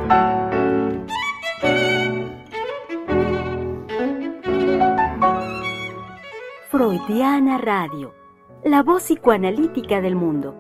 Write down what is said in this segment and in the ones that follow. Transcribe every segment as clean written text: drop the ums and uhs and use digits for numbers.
Freudiana Radio, la voz psicoanalítica del mundo.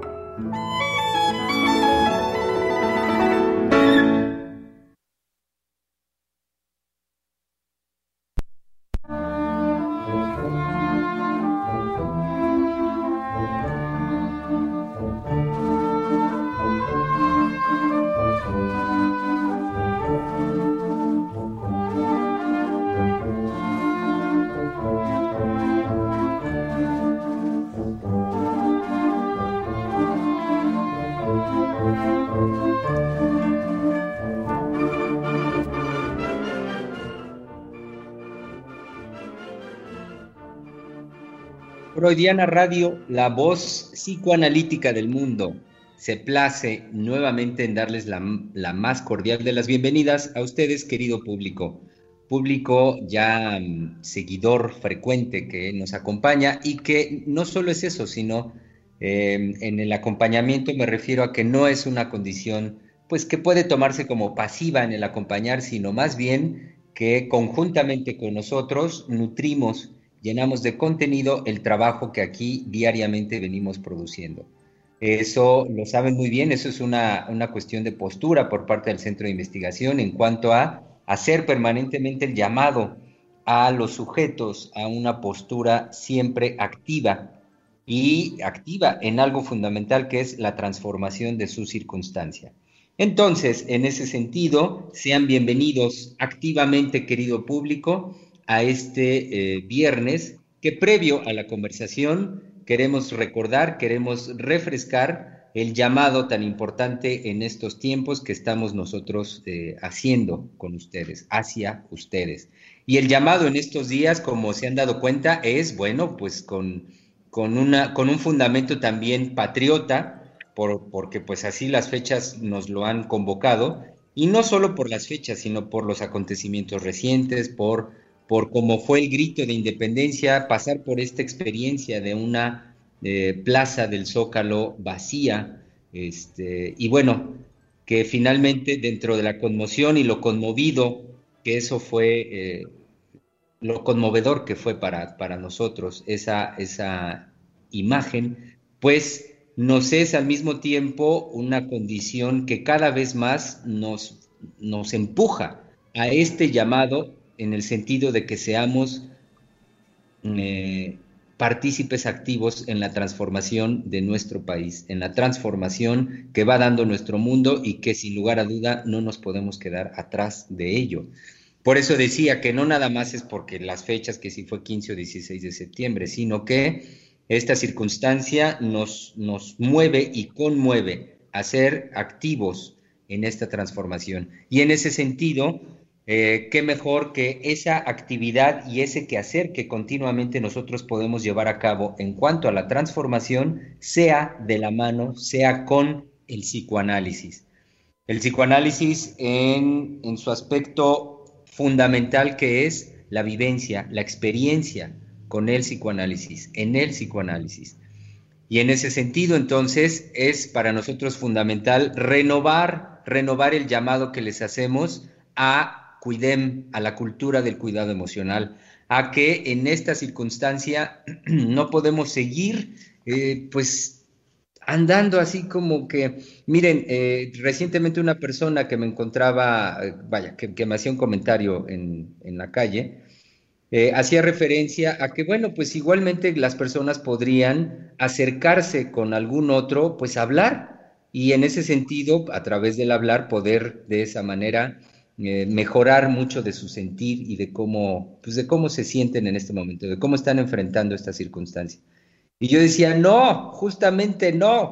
Freudiana Radio, la voz psicoanalítica del mundo, se place nuevamente en darles la más cordial de las bienvenidas a ustedes, querido público ya seguidor frecuente que nos acompaña, y que no solo es eso, sino en el acompañamiento me refiero a que no es una condición pues que puede tomarse como pasiva en el acompañar, sino más bien que conjuntamente con nosotros nutrimos, llenamos de contenido el trabajo que aquí diariamente venimos produciendo. Eso lo saben muy bien, eso es una cuestión de postura por parte del Centro de Investigación en cuanto a hacer permanentemente el llamado a los sujetos a una postura siempre activa y activa en algo fundamental que es la transformación de su circunstancia. Entonces, en ese sentido, sean bienvenidos activamente, querido público, a este viernes, que previo a la conversación queremos recordar, queremos refrescar el llamado tan importante en estos tiempos que estamos nosotros haciendo con ustedes, hacia ustedes. Y el llamado en estos días, como se han dado cuenta, es, bueno, pues con un fundamento también patriota, porque pues así las fechas nos lo han convocado, y no solo por las fechas, sino por los acontecimientos recientes, por cómo fue el grito de independencia, pasar por esta experiencia de una plaza del Zócalo vacía, y bueno, que finalmente dentro de la conmoción y lo conmovido, que eso fue, lo conmovedor que fue para nosotros, esa imagen, pues nos es al mismo tiempo una condición que cada vez más nos empuja a este llamado, en el sentido de que seamos partícipes activos en la transformación de nuestro país, en la transformación que va dando nuestro mundo y que sin lugar a duda no nos podemos quedar atrás de ello. Por eso decía que no nada más es porque las fechas, que si fue 15 o 16 de septiembre, sino que esta circunstancia nos mueve y conmueve a ser activos en esta transformación. Y en ese sentido, qué mejor que esa actividad y ese quehacer que continuamente nosotros podemos llevar a cabo en cuanto a la transformación, sea de la mano, sea con el psicoanálisis. El psicoanálisis en su aspecto fundamental, que es la vivencia, la experiencia con el psicoanálisis, en el psicoanálisis. Y en ese sentido, entonces, es para nosotros fundamental renovar el llamado que les hacemos a Cuidem, a la cultura del cuidado emocional, a que en esta circunstancia no podemos seguir, pues, andando así como que, miren, recientemente una persona que me encontraba, que me hacía un comentario en la calle, hacía referencia a que, bueno, pues igualmente las personas podrían acercarse con algún otro, pues hablar, y en ese sentido, a través del hablar, poder de esa manera mejorar mucho de su sentir y de cómo se sienten en este momento, de cómo están enfrentando esta circunstancia. Y yo decía, no, justamente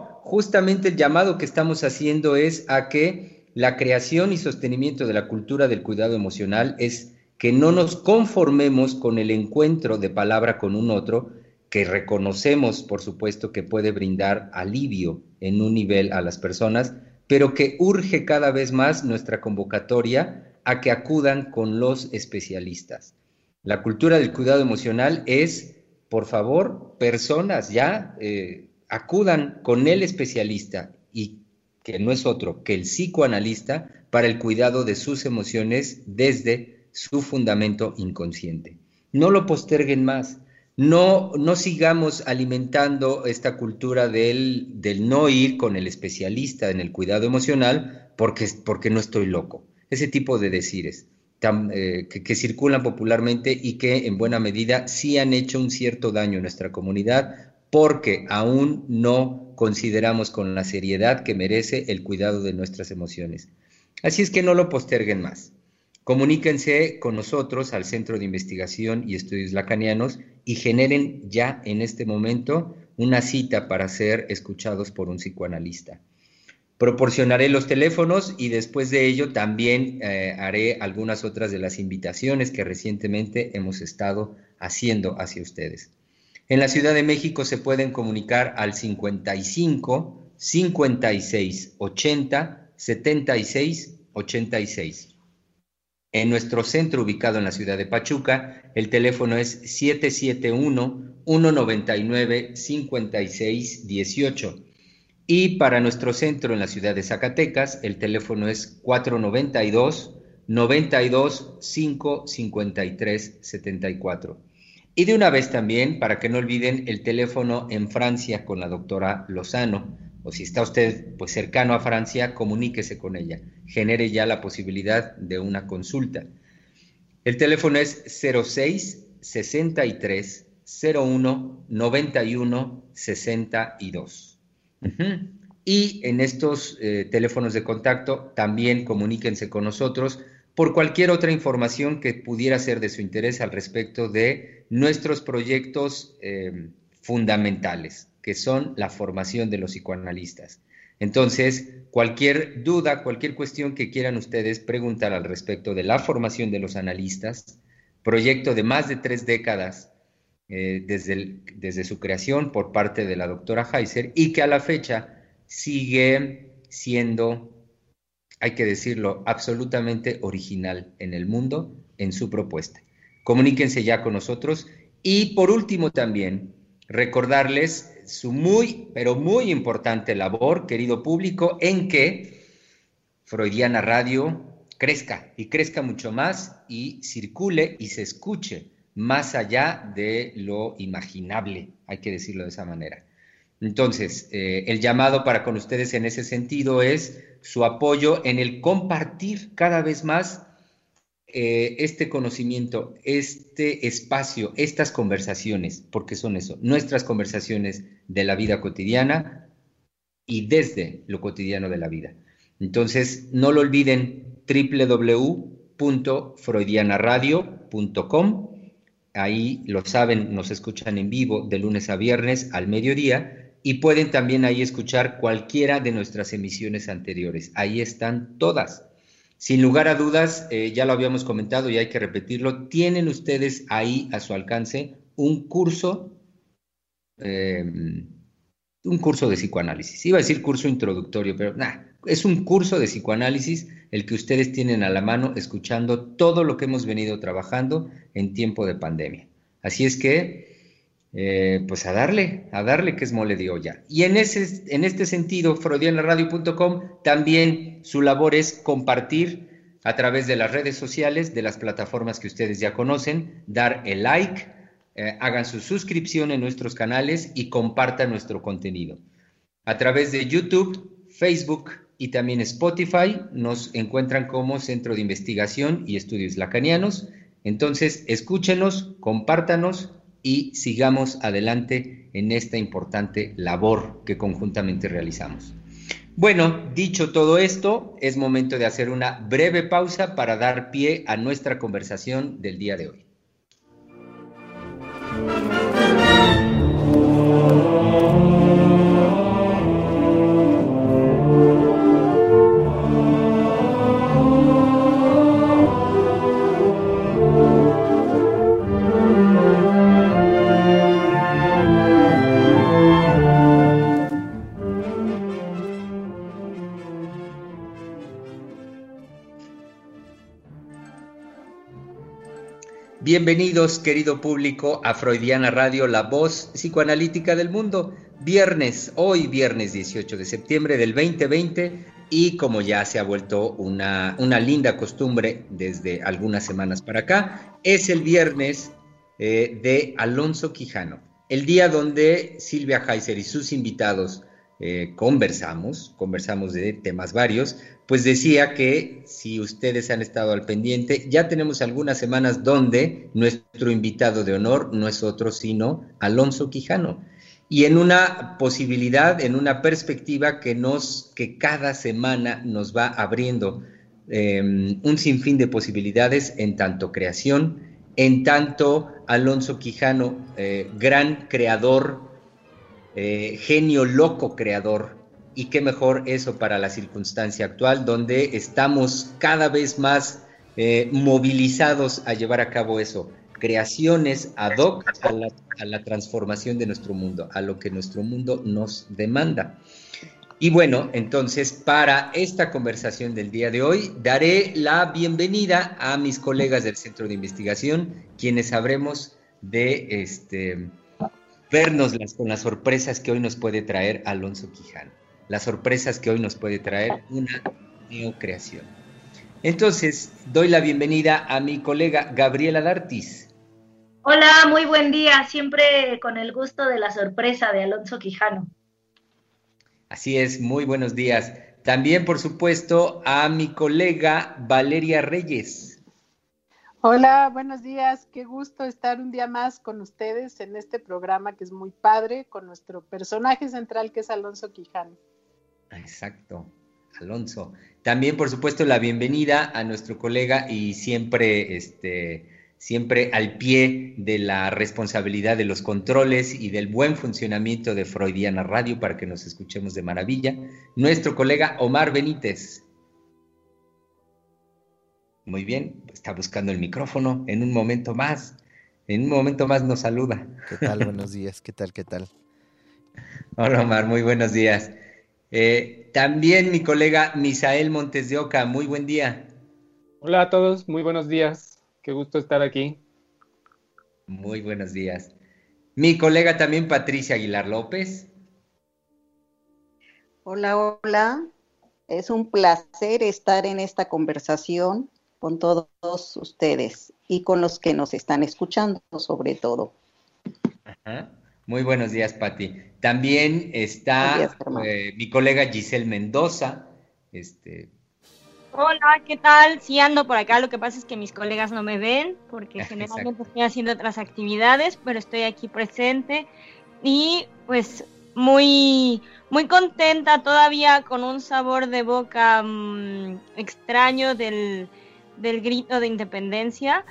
el llamado que estamos haciendo es a que la creación y sostenimiento de la cultura del cuidado emocional es que no nos conformemos con el encuentro de palabra con un otro, que reconocemos, por supuesto, que puede brindar alivio en un nivel a las personas, pero que urge cada vez más nuestra convocatoria a que acudan con los especialistas. La cultura del cuidado emocional es, por favor, personas ya acudan con el especialista, y que no es otro que el psicoanalista, para el cuidado de sus emociones desde su fundamento inconsciente. No lo posterguen más. No sigamos alimentando esta cultura del no ir con el especialista en el cuidado emocional porque no estoy loco. Ese tipo de decires que circulan popularmente y que en buena medida sí han hecho un cierto daño a nuestra comunidad porque aún no consideramos con la seriedad que merece el cuidado de nuestras emociones. Así es que no lo posterguen más. Comuníquense con nosotros al Centro de Investigación y Estudios Lacanianos y generen ya en este momento una cita para ser escuchados por un psicoanalista. Proporcionaré los teléfonos y después de ello también haré algunas otras de las invitaciones que recientemente hemos estado haciendo hacia ustedes. En la Ciudad de México se pueden comunicar al 55 56 80 76 86. En nuestro centro ubicado en la ciudad de Pachuca, el teléfono es 771-199-5618. Y para nuestro centro en la ciudad de Zacatecas, el teléfono es 492-92-553-74. Y de una vez también, para que no olviden, el teléfono en Francia con la doctora Lozano, o si está usted pues cercano a Francia, comuníquese con ella, genere ya la posibilidad de una consulta. El teléfono es 06 63 01 91 62. Y en estos teléfonos de contacto también comuníquense con nosotros por cualquier otra información que pudiera ser de su interés al respecto de nuestros proyectos fundamentales, que son la formación de los psicoanalistas. Entonces, cualquier duda, cualquier cuestión que quieran ustedes preguntar al respecto de la formación de los analistas, proyecto de más de 3 décadas desde su creación por parte de la doctora Heiser y que a la fecha sigue siendo, hay que decirlo, absolutamente original en el mundo en su propuesta. Comuníquense ya con nosotros y por último también recordarles su muy, pero muy importante labor, querido público, en que Freudiana Radio crezca y crezca mucho más y circule y se escuche más allá de lo imaginable, hay que decirlo de esa manera. Entonces, el llamado para con ustedes en ese sentido es su apoyo en el compartir cada vez más este conocimiento, este espacio, estas conversaciones, porque son eso, nuestras conversaciones de la vida cotidiana y desde lo cotidiano de la vida. Entonces, no lo olviden, www.freudianaradio.com. Ahí lo saben, nos escuchan en vivo de lunes a viernes al mediodía y pueden también ahí escuchar cualquiera de nuestras emisiones anteriores. Ahí están todas. Sin lugar a dudas, ya lo habíamos comentado y hay que repetirlo, tienen ustedes ahí a su alcance un curso de psicoanálisis. Iba a decir curso introductorio, pero es un curso de psicoanálisis el que ustedes tienen a la mano escuchando todo lo que hemos venido trabajando en tiempo de pandemia. Así es que, pues a darle que es mole de olla. Y en este sentido, freudianaradio.com también su labor es compartir a través de las redes sociales, de las plataformas que ustedes ya conocen, dar el like, hagan su suscripción en nuestros canales y compartan nuestro contenido. A través de YouTube, Facebook y también Spotify nos encuentran como Centro de Investigación y Estudios Lacanianos. Entonces, escúchenos, compártanos y sigamos adelante en esta importante labor que conjuntamente realizamos. Bueno, dicho todo esto, es momento de hacer una breve pausa para dar pie a nuestra conversación del día de hoy. Bienvenidos, querido público, a Freudiana Radio, la voz psicoanalítica del mundo. viernes, hoy viernes 18 de septiembre del 2020, y como ya se ha vuelto una linda costumbre desde algunas semanas para acá, es el viernes de Alonso Quijano, el día donde Silvia Heiser y sus invitados conversamos de temas varios. Pues decía que si ustedes han estado al pendiente, ya tenemos algunas semanas donde nuestro invitado de honor no es otro sino Alonso Quijano. Y en una posibilidad, en una perspectiva que cada semana nos va abriendo un sinfín de posibilidades en tanto creación, en tanto Alonso Quijano, gran creador, genio loco creador, y qué mejor eso para la circunstancia actual, donde estamos cada vez más movilizados a llevar a cabo eso, creaciones ad hoc a la transformación de nuestro mundo, a lo que nuestro mundo nos demanda. Y bueno, entonces para esta conversación del día de hoy daré la bienvenida a mis colegas del Centro de Investigación, quienes sabremos de vernos con las sorpresas que hoy nos puede traer Alonso Quijano, las sorpresas que hoy nos puede traer una neocreación. Entonces, doy la bienvenida a mi colega Gabriela D'Artis. Hola, muy buen día, siempre con el gusto de la sorpresa de Alonso Quijano. Así es, muy buenos días. También, por supuesto, a mi colega Valeria Reyes. Hola, buenos días. Qué gusto estar un día más con ustedes en este programa que es muy padre, con nuestro personaje central que es Alonso Quijano. Exacto, Alonso. También, por supuesto, la bienvenida a nuestro colega y siempre al pie de la responsabilidad de los controles y del buen funcionamiento de Freudiana Radio para que nos escuchemos de maravilla, nuestro colega Omar Benítez. Muy bien, está buscando el micrófono. En un momento más nos saluda. ¿Qué tal? Buenos días. ¿Qué tal? Hola, Omar, muy buenos días. También mi colega Misael Montes de Oca, muy buen día. Hola a todos, muy buenos días. Qué gusto estar aquí. Muy buenos días. Mi colega también Patricia Aguilar López. Hola. Es un placer estar en esta conversación con todos ustedes y con los que nos están escuchando, sobre todo. Ajá. Muy buenos días, Pati. También está mi colega Giselle Mendoza. Hola, ¿qué tal? Sí ando por acá, lo que pasa es que mis colegas no me ven porque generalmente estoy haciendo otras actividades, pero estoy aquí presente y pues muy, muy contenta todavía con un sabor de boca extraño del grito de independencia,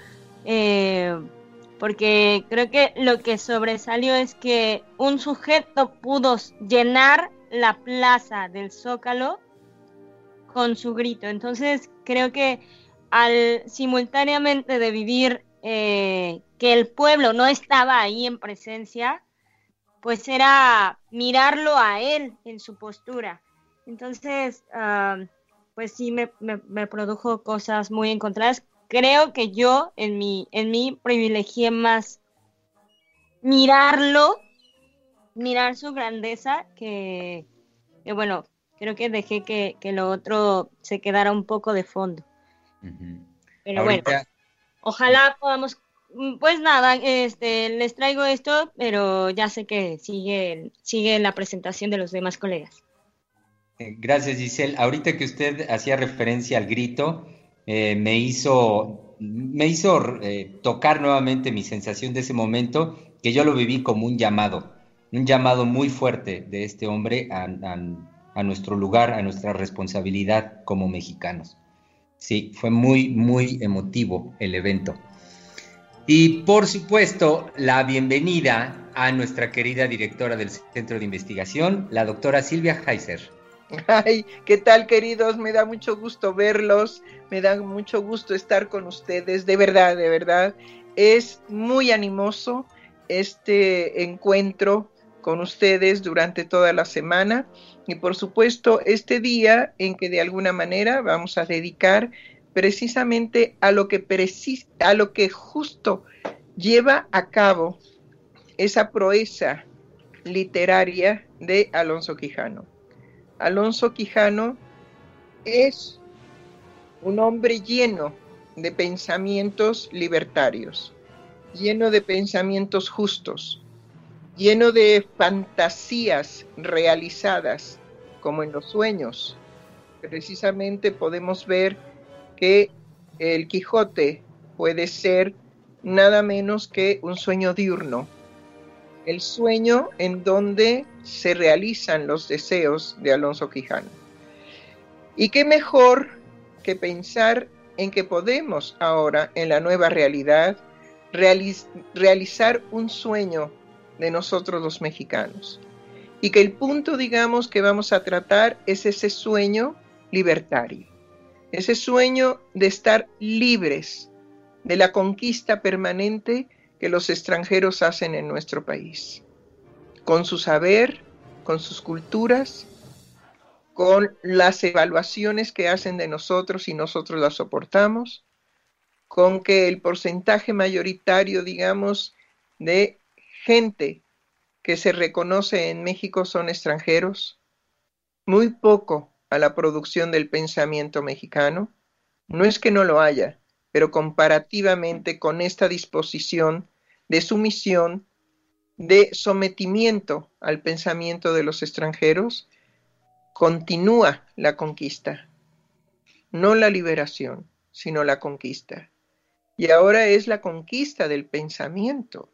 porque creo que lo que sobresalió es que un sujeto pudo llenar la plaza del Zócalo con su grito. Entonces creo que al simultáneamente de vivir que el pueblo no estaba ahí en presencia, pues era mirarlo a él en su postura. Entonces pues sí me produjo cosas muy encontradas. Creo que yo en mí privilegié más mirar su grandeza que bueno, creo que dejé que lo otro se quedara un poco de fondo. Uh-huh. Pero ahorita, bueno, ojalá podamos, pues nada, les traigo esto, pero ya sé que sigue la presentación de los demás colegas. Gracias, Giselle. Ahorita que usted hacía referencia al grito, me hizo tocar nuevamente mi sensación de ese momento, que yo lo viví como un llamado muy fuerte de este hombre a nuestro lugar, a nuestra responsabilidad como mexicanos. Sí, fue muy, muy emotivo el evento. Y por supuesto, la bienvenida a nuestra querida directora del Centro de Investigación, la doctora Silvia Heiser. Ay, ¿qué tal, queridos? Me da mucho gusto verlos, me da mucho gusto estar con ustedes, de verdad. Es muy animoso este encuentro con ustedes durante toda la semana y por supuesto este día en que de alguna manera vamos a dedicar precisamente a lo que justo lleva a cabo esa proeza literaria de Alonso Quijano. Alonso Quijano es un hombre lleno de pensamientos libertarios, lleno de pensamientos justos, lleno de fantasías realizadas, como en los sueños. Precisamente podemos ver que el Quijote puede ser nada menos que un sueño diurno, el sueño en donde se realizan los deseos de Alonso Quijano. Y qué mejor que pensar en que podemos ahora, en la nueva realidad, realizar un sueño de nosotros los mexicanos. Y que el punto, digamos, que vamos a tratar es ese sueño libertario, ese sueño de estar libres de la conquista permanente que los extranjeros hacen en nuestro país, con su saber, con sus culturas, con las evaluaciones que hacen de nosotros y nosotros las soportamos, con que el porcentaje mayoritario, digamos, de gente que se reconoce en México son extranjeros, muy poco a la producción del pensamiento mexicano. No es que no lo haya, pero comparativamente con esta disposición de sumisión, de sometimiento al pensamiento de los extranjeros, continúa la conquista, no la liberación, sino la conquista. Y ahora es la conquista del pensamiento.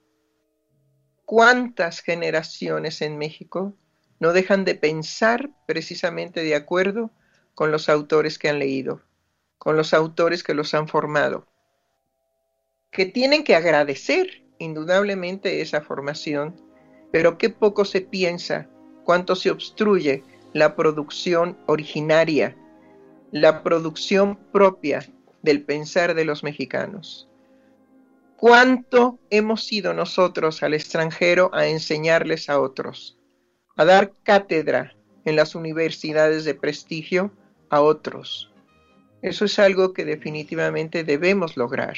¿Cuántas generaciones en México no dejan de pensar precisamente de acuerdo con los autores que han leído, con los autores que los han formado, que tienen que agradecer indudablemente esa formación, pero qué poco se piensa, cuánto se obstruye la producción originaria, la producción propia del pensar de los mexicanos? ¿Cuánto hemos ido nosotros al extranjero a enseñarles a otros, a dar cátedra en las universidades de prestigio a otros? Eso es algo que definitivamente debemos lograr.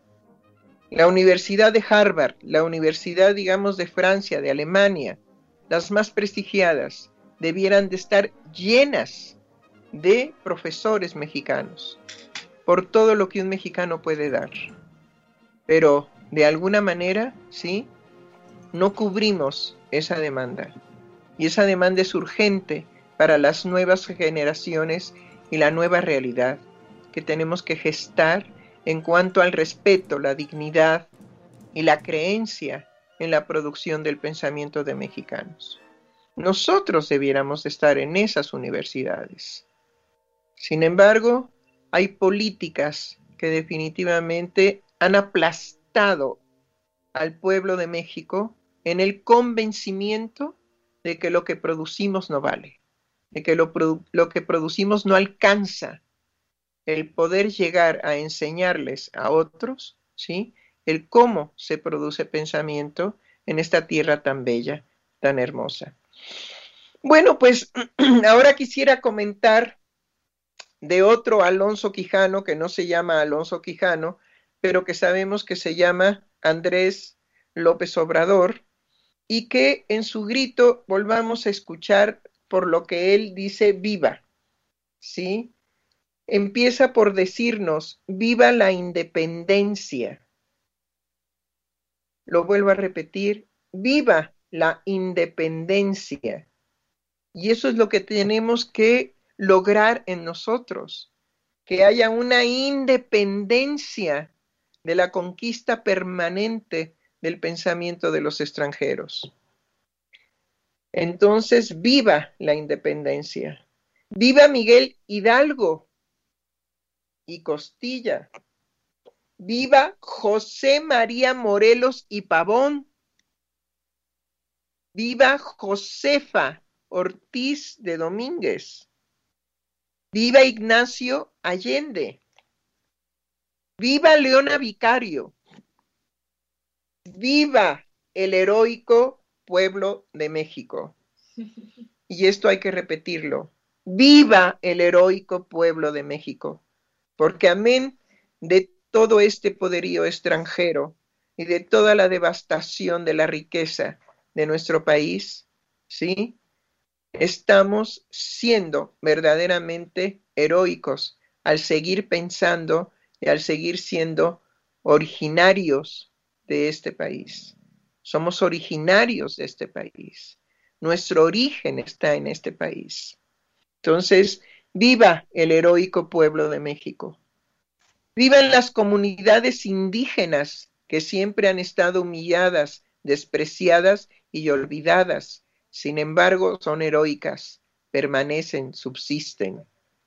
La Universidad de Harvard, la Universidad, digamos, de Francia, de Alemania, las más prestigiadas, debieran de estar llenas de profesores mexicanos, por todo lo que un mexicano puede dar. Pero, de alguna manera, ¿sí?, no cubrimos esa demanda. Y esa demanda es urgente para las nuevas generaciones y la nueva realidad que tenemos que gestar en cuanto al respeto, la dignidad y la creencia en la producción del pensamiento de mexicanos. Nosotros debiéramos estar en esas universidades. Sin embargo, hay políticas que definitivamente han aplastado al pueblo de México en el convencimiento de que lo que producimos no vale, de que lo que producimos no alcanza el poder llegar a enseñarles a otros, ¿sí?, el cómo se produce pensamiento en esta tierra tan bella, tan hermosa. Bueno, pues ahora quisiera comentar de otro Alonso Quijano, que no se llama Alonso Quijano, pero que sabemos que se llama Andrés López Obrador, y que en su grito volvamos a escuchar por lo que él dice viva, ¿sí? Empieza por decirnos, viva la independencia. Lo vuelvo a repetir, viva la independencia. Y eso es lo que tenemos que lograr en nosotros, que haya una independencia de la conquista permanente del pensamiento de los extranjeros. Entonces, viva la independencia. Viva Miguel Hidalgo y Costilla. Viva José María Morelos y Pavón. Viva Josefa Ortiz de Domínguez. Viva Ignacio Allende. Viva Leona Vicario. Viva el heroico pueblo de México. Y esto hay que repetirlo. Viva el heroico pueblo de México. Porque amén de todo este poderío extranjero y de toda la devastación de la riqueza de nuestro país, ¿sí? Estamos siendo verdaderamente heroicos al seguir pensando y al seguir siendo originarios de este país. Somos originarios de este país. Nuestro origen está en este país. Entonces, viva el heroico pueblo de México. Vivan las comunidades indígenas que siempre han estado humilladas, despreciadas y olvidadas. Sin embargo, son heroicas, permanecen, subsisten.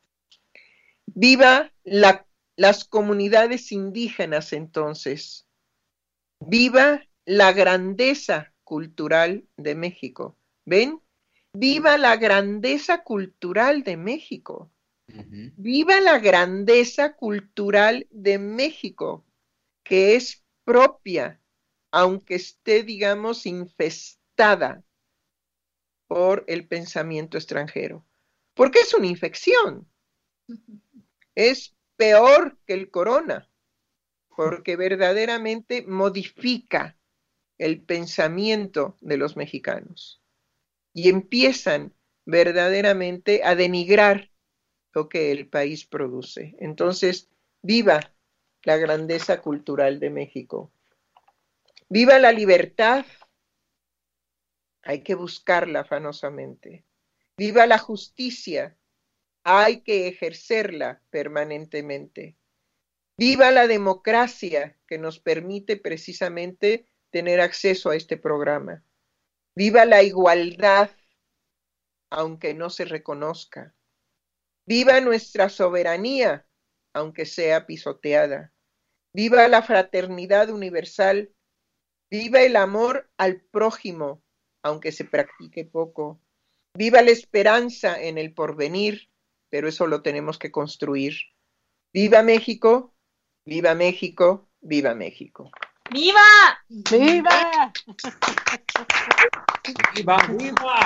Viva las comunidades indígenas entonces. Viva la grandeza cultural de México. ¿Ven? Viva la grandeza cultural de México. Viva la grandeza cultural de México, que es propia, aunque esté, digamos, infestada por el pensamiento extranjero. Porque es una infección. Es peor que el corona, porque verdaderamente modifica el pensamiento de los mexicanos y empiezan verdaderamente a denigrar lo que el país produce. Entonces, viva la grandeza cultural de México. Viva la libertad. Hay que buscarla afanosamente. Viva la justicia. Hay que ejercerla permanentemente. Viva la democracia que nos permite precisamente tener acceso a este programa. Viva la igualdad, aunque no se reconozca. Viva nuestra soberanía, aunque sea pisoteada. Viva la fraternidad universal. Viva el amor al prójimo, aunque se practique poco. Viva la esperanza en el porvenir, pero eso lo tenemos que construir. Viva México, viva México, viva México. ¡Viva! ¡Viva! ¡Viva, viva!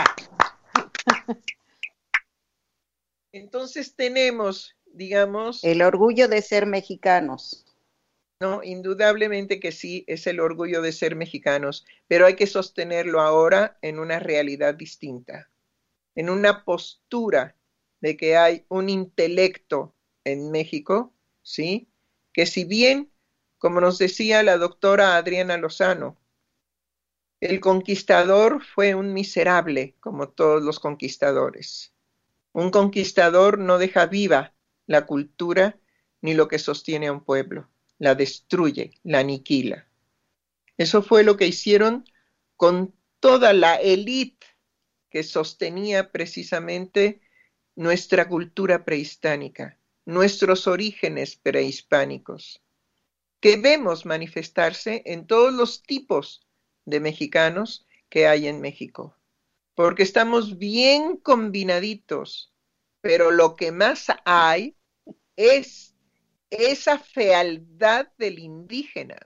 Entonces tenemos, digamos... El orgullo de ser mexicanos. No, indudablemente que sí, es el orgullo de ser mexicanos, pero hay que sostenerlo ahora en una realidad distinta, en una postura de que hay un intelecto en México, ¿sí? Que si bien, como nos decía la doctora Adriana Lozano, el conquistador fue un miserable, como todos los conquistadores. Un conquistador no deja viva la cultura ni lo que sostiene a un pueblo. La destruye, la aniquila. Eso fue lo que hicieron con toda la élite que sostenía precisamente nuestra cultura prehispánica, nuestros orígenes prehispánicos, que vemos manifestarse en todos los tipos de mexicanos que hay en México, porque estamos bien combinaditos, pero lo que más hay es esa fealdad del indígena,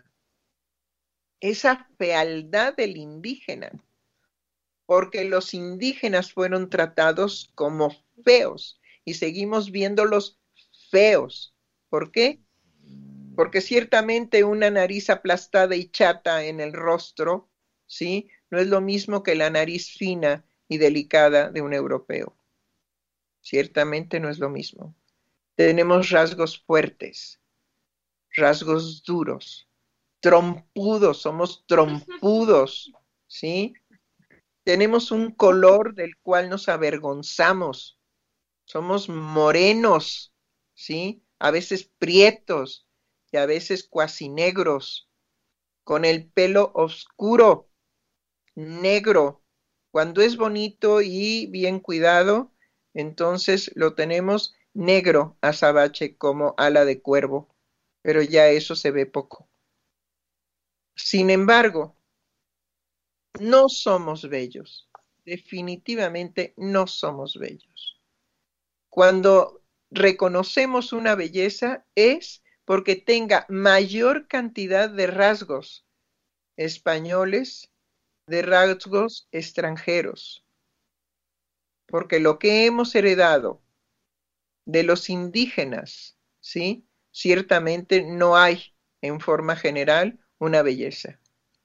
porque los indígenas fueron tratados como feos y seguimos viéndolos feos. ¿Por qué? Porque ciertamente una nariz aplastada y chata en el rostro, ¿sí? No es lo mismo que la nariz fina y delicada de un europeo. Ciertamente no es lo mismo. Tenemos rasgos fuertes, rasgos duros, trompudos, somos trompudos, ¿sí? Tenemos un color del cual nos avergonzamos, somos morenos, ¿sí? A veces prietos y a veces cuasi negros, con el pelo oscuro, negro. Cuando es bonito y bien cuidado, entonces lo tenemos negro azabache como ala de cuervo, pero ya eso se ve poco. Sin embargo, no somos bellos, definitivamente no somos bellos. Cuando reconocemos una belleza es porque tenga mayor cantidad de rasgos españoles, de rasgos extranjeros, porque lo que hemos heredado de los indígenas, ¿sí? Ciertamente no hay, en forma general, una belleza.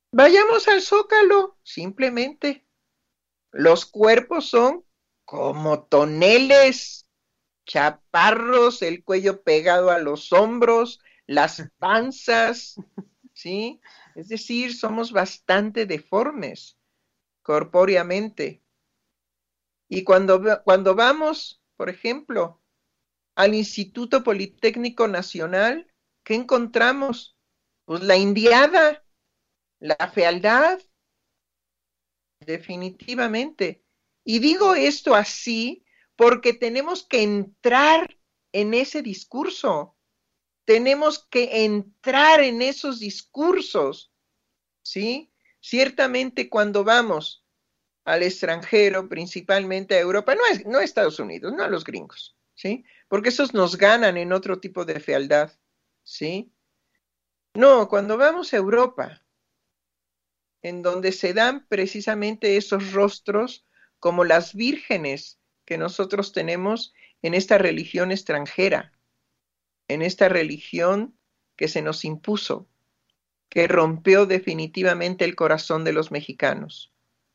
Vayamos al Zócalo, simplemente. Los cuerpos son como toneles, chaparros, el cuello pegado a los hombros, las panzas, ¿sí? Es decir, somos bastante deformes corpóreamente. Y cuando vamos, por ejemplo, al Instituto Politécnico Nacional, ¿qué encontramos? Pues la indiada, la fealdad, definitivamente. Y digo esto así porque tenemos que entrar en ese discurso. Tenemos que entrar en esos discursos, ¿sí? Ciertamente cuando vamos al extranjero, principalmente a Europa, no a Estados Unidos, no a los gringos, ¿sí? Porque esos nos ganan en otro tipo de fealdad, ¿sí? No, cuando vamos a Europa, en donde se dan precisamente esos rostros como las vírgenes que nosotros tenemos en esta religión extranjera, en esta religión que se nos impuso, que rompió definitivamente el corazón de los mexicanos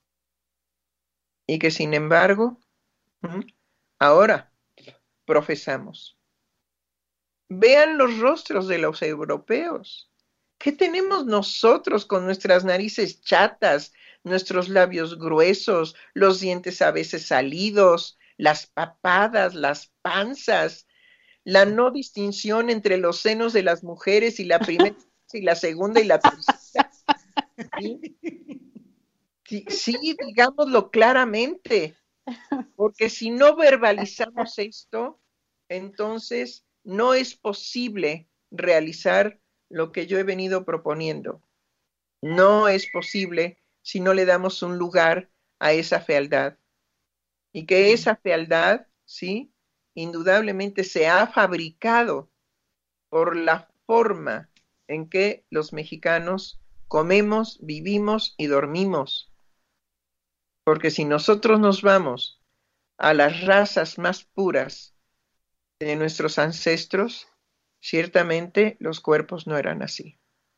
y que sin embargo ahora profesamos. Vean los rostros de los europeos. ¿Qué tenemos nosotros con nuestras narices chatas, nuestros labios gruesos, los dientes a veces salidos, las papadas, las panzas, la no distinción entre los senos de las mujeres y la primera y la segunda y la tercera? ¿Sí? Sí, digámoslo claramente, porque si no verbalizamos esto, entonces no es posible realizar lo que yo he venido proponiendo. No es posible si no le damos un lugar a esa fealdad. Y que esa fealdad, sí, indudablemente se ha fabricado por la forma en que los mexicanos comemos, vivimos y dormimos. Porque si nosotros nos vamos a las razas más puras de nuestros ancestros, ciertamente los cuerpos no eran así.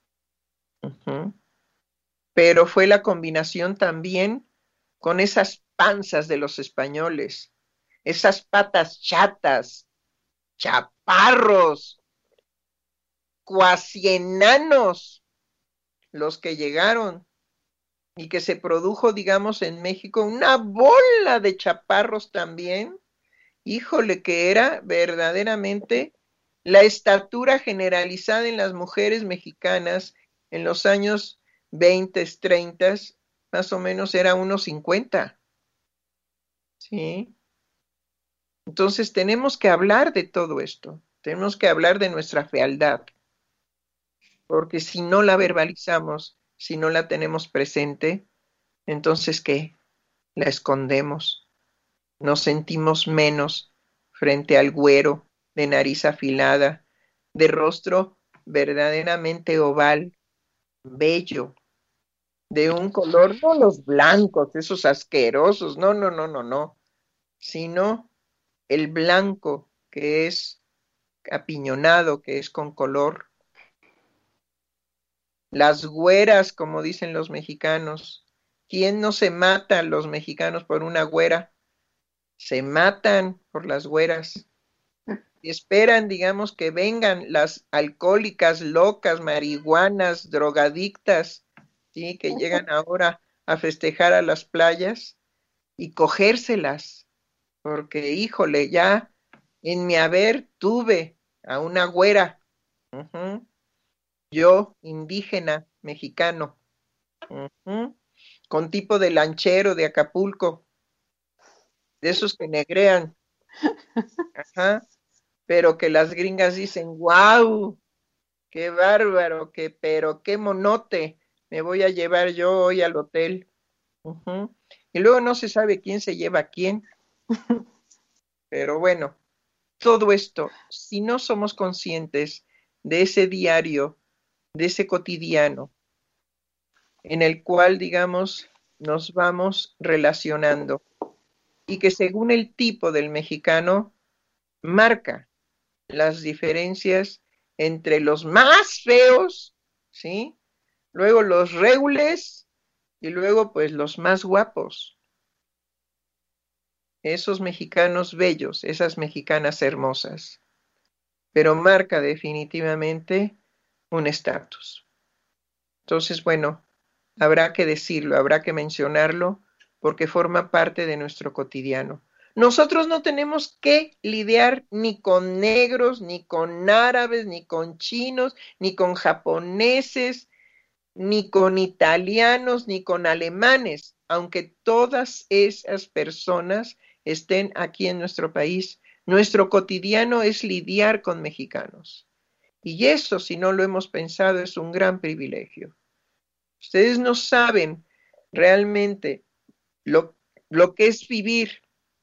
Pero fue la combinación también con esas panzas de los españoles, esas patas chatas, chaparros, cuasi enanos, los que llegaron y que se produjo, digamos, en México una bola de chaparros también. Híjole, que era verdaderamente la estatura generalizada en las mujeres mexicanas en los años 20, 30, más o menos era 1.50. ¿Sí? Entonces tenemos que hablar de todo esto, tenemos que hablar de nuestra fealdad, porque si no la verbalizamos, si no la tenemos presente, entonces ¿qué? La escondemos, nos sentimos menos frente al güero de nariz afilada, de rostro verdaderamente oval, bello, de un color, no los blancos, esos asquerosos, no, sino el blanco que es apiñonado, que es con color. Las güeras, como dicen los mexicanos. ¿Quién no se mata los mexicanos por una güera? Se matan por las güeras. Y esperan, digamos, que vengan las alcohólicas, locas, marihuanas, drogadictas, ¿sí? Que llegan ahora a festejar a las playas y cogérselas. Porque, híjole, ya en mi haber tuve a una güera. Yo, indígena, mexicano, con tipo de lanchero de Acapulco, de esos que negrean, pero que las gringas dicen, wow, qué bárbaro, pero qué monote, me voy a llevar yo hoy al hotel. Y luego no se sabe quién se lleva a quién. Pero bueno, todo esto, si no somos conscientes de ese diario, de ese cotidiano, en el cual, digamos, nos vamos relacionando y que según el tipo del mexicano marca las diferencias entre los más feos, ¿sí? luego los regules y luego pues los más guapos. Esos mexicanos bellos, esas mexicanas hermosas. Pero marca definitivamente un estatus. Entonces, bueno, habrá que decirlo, habrá que mencionarlo, porque forma parte de nuestro cotidiano. Nosotros no tenemos que lidiar ni con negros, ni con árabes, ni con chinos, ni con japoneses, ni con italianos, ni con alemanes, aunque todas esas personas estén aquí en nuestro país. Nuestro cotidiano es lidiar con mexicanos. Y eso, si no lo hemos pensado, es un gran privilegio. Ustedes no saben realmente lo que es vivir.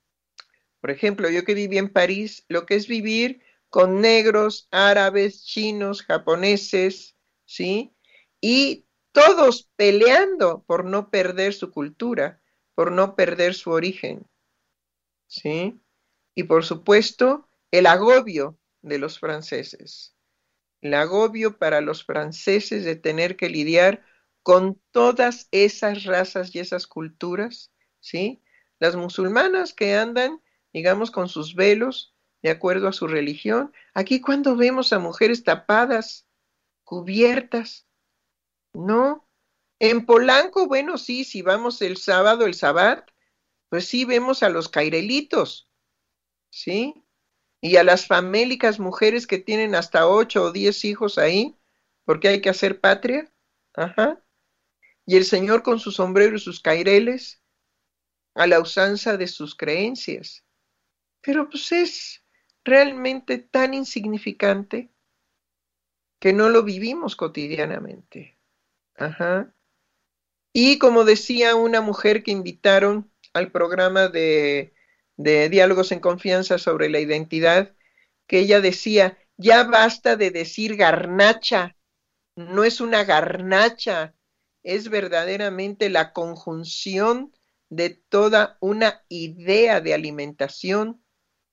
Por ejemplo, yo que viví en París, lo que es vivir con negros, árabes, chinos, japoneses, ¿sí? Y todos peleando por no perder su cultura, por no perder su origen, ¿sí? Y por supuesto, el agobio de los franceses. El agobio para los franceses de tener que lidiar con todas esas razas y esas culturas, ¿sí? Las musulmanas que andan, digamos, con sus velos, de acuerdo a su religión. Aquí cuando vemos a mujeres tapadas, cubiertas, ¿no? En Polanco, bueno, sí, si vamos el sábado, el sabbat, pues sí vemos a los cairelitos, ¿sí? Y a las famélicas mujeres que tienen hasta 8 o 10 hijos ahí, porque hay que hacer patria. Ajá. Y el Señor con su sombrero y sus caireles, a la usanza de sus creencias. Pero pues es realmente tan insignificante que no lo vivimos cotidianamente. Ajá. Y como decía una mujer que invitaron al programa de Diálogos en Confianza sobre la identidad, que ella decía, ya basta de decir garnacha, no es una garnacha, es verdaderamente la conjunción de toda una idea de alimentación,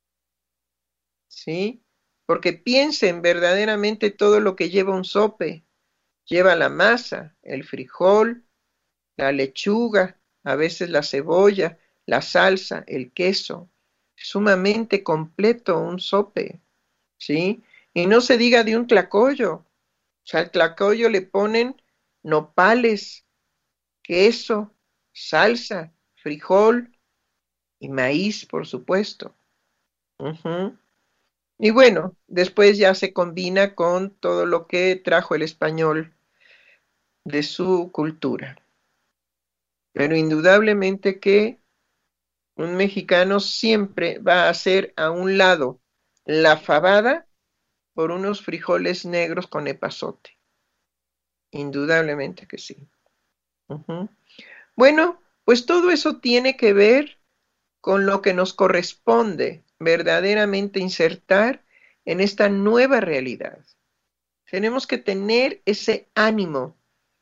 ¿sí? Porque piensen verdaderamente todo lo que lleva un sope, lleva la masa, el frijol, la lechuga, a veces la cebolla, la salsa, el queso, sumamente completo un sope, ¿sí? Y no se diga de un tlacoyo, o sea, al tlacoyo le ponen nopales, queso, salsa, frijol y maíz, por supuesto. Uh-huh. Y bueno, después ya se combina con todo lo que trajo el español de su cultura. Pero indudablemente que un mexicano siempre va a hacer a un lado la fabada por unos frijoles negros con epazote. Indudablemente que sí. Uh-huh. Bueno, pues todo eso tiene que ver con lo que nos corresponde verdaderamente insertar en esta nueva realidad. Tenemos que tener ese ánimo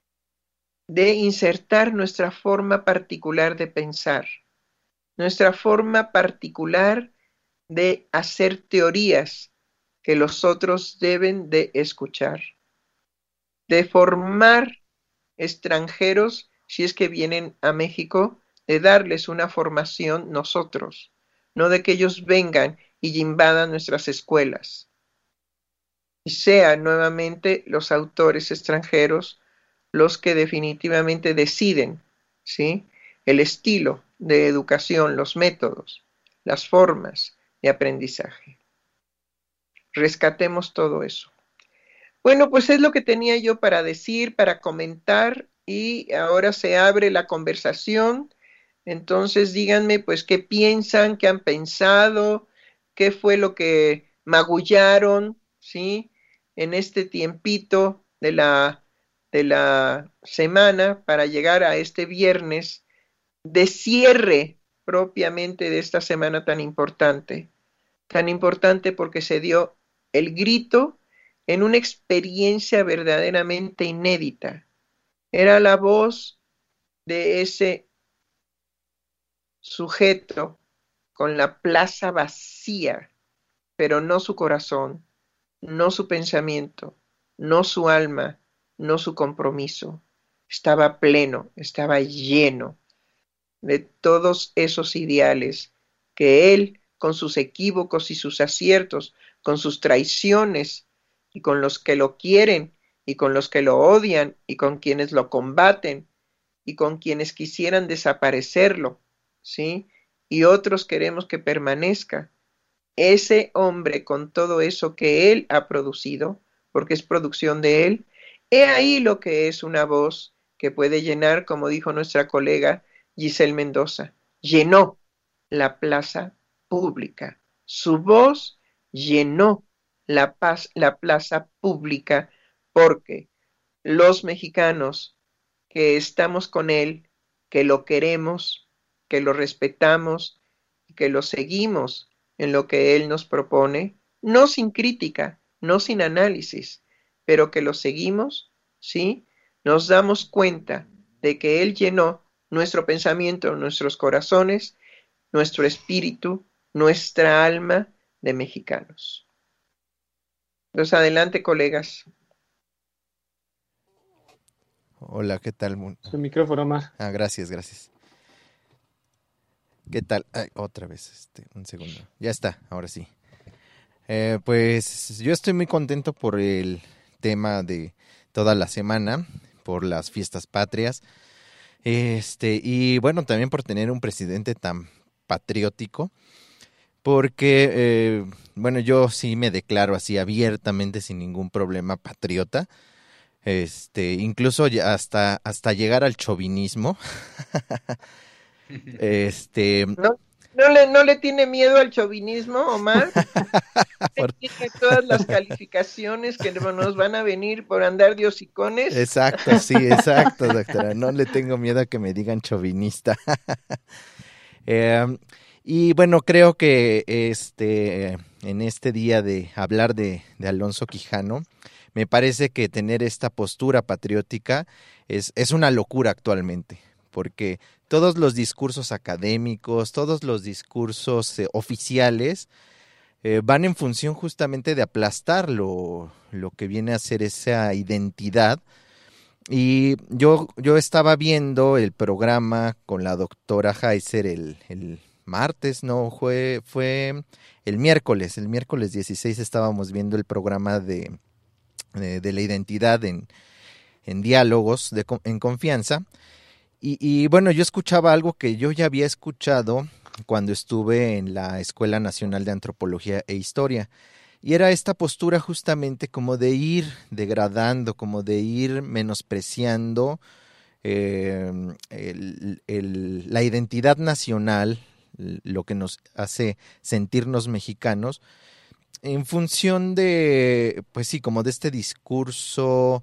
de insertar nuestra forma particular de pensar, nuestra forma particular de hacer teorías que los otros deben de escuchar, de formar extranjeros, si es que vienen a México, de darles una formación nosotros, no de que ellos vengan y invadan nuestras escuelas. Y sean nuevamente los autores extranjeros los que definitivamente deciden, ¿sí?, el estilo de educación, los métodos, las formas de aprendizaje. Rescatemos todo eso. Bueno, pues es lo que tenía yo para decir, para comentar, y ahora se abre la conversación. Entonces díganme pues qué piensan, qué han pensado, qué fue lo que magullaron, ¿sí?, en este tiempito de la semana para llegar a este viernes de cierre propiamente de esta semana tan importante porque se dio el grito en una experiencia verdaderamente inédita. Era la voz de ese sujeto con la plaza vacía, pero no su corazón, no su pensamiento, no su alma, no su compromiso. estaba pleno, estaba lleno de todos esos ideales que él, con sus equívocos y sus aciertos, con sus traiciones, y con los que lo quieren, y con los que lo odian, y con quienes lo combaten, y con quienes quisieran desaparecerlo, ¿sí? Y otros queremos que permanezca. Ese hombre, con todo eso que él ha producido, porque es producción de él, he ahí lo que es una voz que puede llenar, como dijo nuestra colega Giselle Mendoza, llenó la plaza pública. Su voz llenó la plaza pública porque los mexicanos que estamos con él, que lo queremos, que lo respetamos, que lo seguimos en lo que él nos propone, no sin crítica, no sin análisis, pero que lo seguimos, ¿sí? Nos damos cuenta de que él llenó nuestro pensamiento, nuestros corazones, nuestro espíritu, nuestra alma de mexicanos. Entonces, adelante, colegas. Hola, ¿qué tal? Su micrófono, Omar. Gracias. ¿Qué tal? Ay, otra vez, un segundo. Ya está, ahora sí. Pues yo estoy muy contento por el tema de toda la semana, por las fiestas patrias, y bueno, también por tener un presidente tan patriótico, porque, bueno, yo sí me declaro así abiertamente, sin ningún problema, patriota, incluso hasta llegar al chauvinismo. ¿No le tiene miedo al chauvinismo, Omar? Tiene todas las calificaciones que nos van a venir por andar de hocicones. Exacto, doctora. No le tengo miedo a que me digan chauvinista. Y bueno, creo que en este día de hablar de Alonso Quijano, me parece que tener esta postura patriótica es una locura actualmente, porque todos los discursos académicos, todos los discursos oficiales van en función justamente de aplastar lo que viene a ser esa identidad. Y yo estaba viendo el programa con la doctora Heiser el martes, no, fue el miércoles 16 estábamos viendo el programa de la identidad en diálogos en confianza. Y bueno, yo escuchaba algo que yo ya había escuchado cuando estuve en la Escuela Nacional de Antropología e Historia, y era esta postura justamente como de ir degradando, como de ir menospreciando la identidad nacional, lo que nos hace sentirnos mexicanos, en función de, pues sí, como de este discurso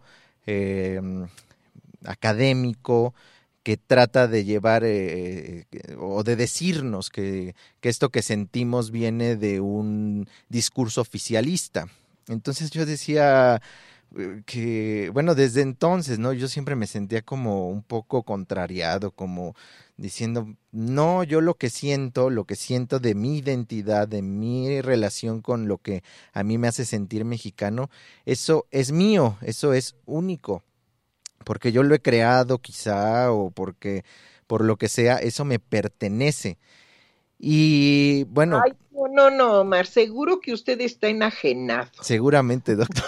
académico, que trata de llevar o de decirnos que esto que sentimos viene de un discurso oficialista. Entonces yo decía que, bueno, desde entonces, ¿no? Yo siempre me sentía como un poco contrariado, como diciendo, no, yo lo que siento de mi identidad, de mi relación con lo que a mí me hace sentir mexicano, eso es mío, eso es único. Porque yo lo he creado quizá, o porque por lo que sea, eso me pertenece. Y bueno... Ay, no, Omar, seguro que usted está enajenado. Seguramente, doctor.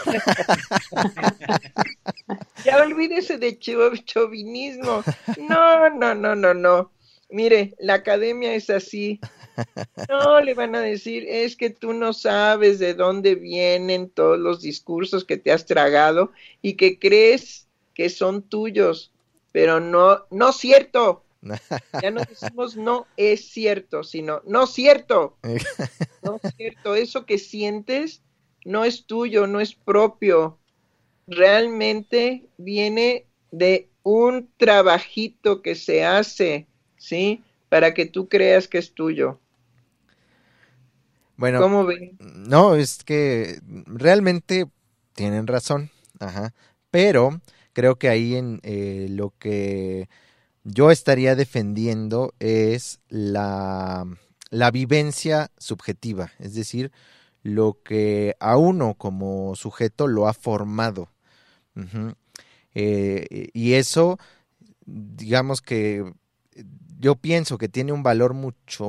Ya olvídese de chauvinismo. No. Mire, la academia es así. No le van a decir, es que tú no sabes de dónde vienen todos los discursos que te has tragado y que crees que son tuyos, pero no es cierto. Ya no decimos no es cierto, sino no es cierto. No es cierto, eso que sientes no es tuyo, no es propio. Realmente viene de un trabajito que se hace, ¿sí? Para que tú creas que es tuyo. Bueno, ¿cómo ven? No, es que realmente tienen razón, pero creo que ahí en lo que yo estaría defendiendo es la vivencia subjetiva, es decir, lo que a uno como sujeto lo ha formado. Y eso, digamos que yo pienso que tiene un valor mucho,